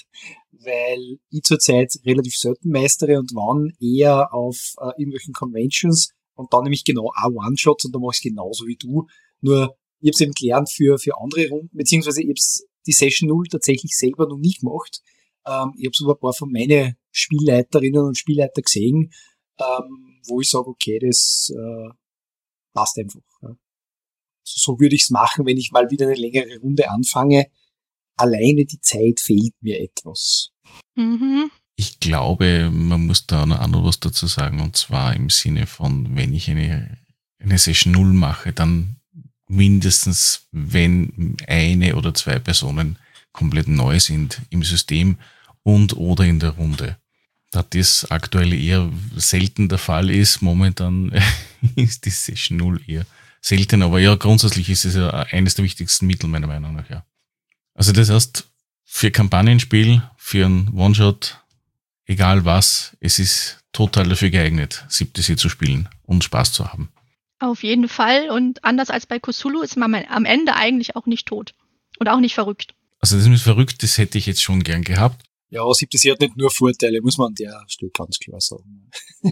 weil ich zurzeit relativ selten meistere und wann eher auf äh, irgendwelchen Conventions und dann nämlich genau auch One-Shots und da mache ich es genauso wie du. Nur, ich habe es eben gelernt für, für andere Runden, beziehungsweise ich habe die Session Null tatsächlich selber noch nie gemacht. Ähm, ich habe es aber ein paar von meinen Spielleiterinnen und Spielleiter gesehen, ähm, wo ich sage, okay, das äh, passt einfach. Ja. So, so würde ich es machen, wenn ich mal wieder eine längere Runde anfange. Alleine die Zeit fehlt mir etwas. Mhm. Ich glaube, man muss da noch noch was dazu sagen, und zwar im Sinne von, wenn ich eine, eine Session Null mache, dann mindestens, wenn eine oder zwei Personen komplett neu sind im System und oder in der Runde. Da das aktuell eher selten der Fall ist, momentan ist die Session Null eher selten, aber ja, grundsätzlich ist es ja eines der wichtigsten Mittel meiner Meinung nach, ja. Also das heißt, für Kampagnenspiel, für einen One-Shot, egal was, es ist total dafür geeignet, siebte See zu spielen und Spaß zu haben. Auf jeden Fall. Und anders als bei Cthulhu ist man am Ende eigentlich auch nicht tot. Und auch nicht verrückt. Also das mit verrückt, das hätte ich jetzt schon gern gehabt. Ja, siebte See hat nicht nur Vorteile, muss man an der Stelle ganz klar sagen.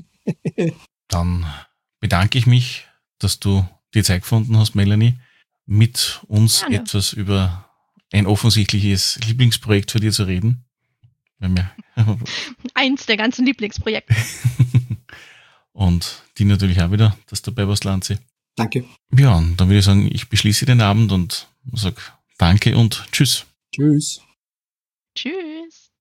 Dann bedanke ich mich, dass du die Zeit gefunden hast, Melanie, mit uns Gerne. etwas über ein offensichtliches Lieblingsprojekt für dich zu reden. Eins der ganzen Lieblingsprojekte. Und die natürlich auch wieder, dass du dabei warst, Lanzi. Danke. Ja, und dann würde ich sagen, ich beschließe den Abend und sage Danke und Tschüss. Tschüss. Tschüss.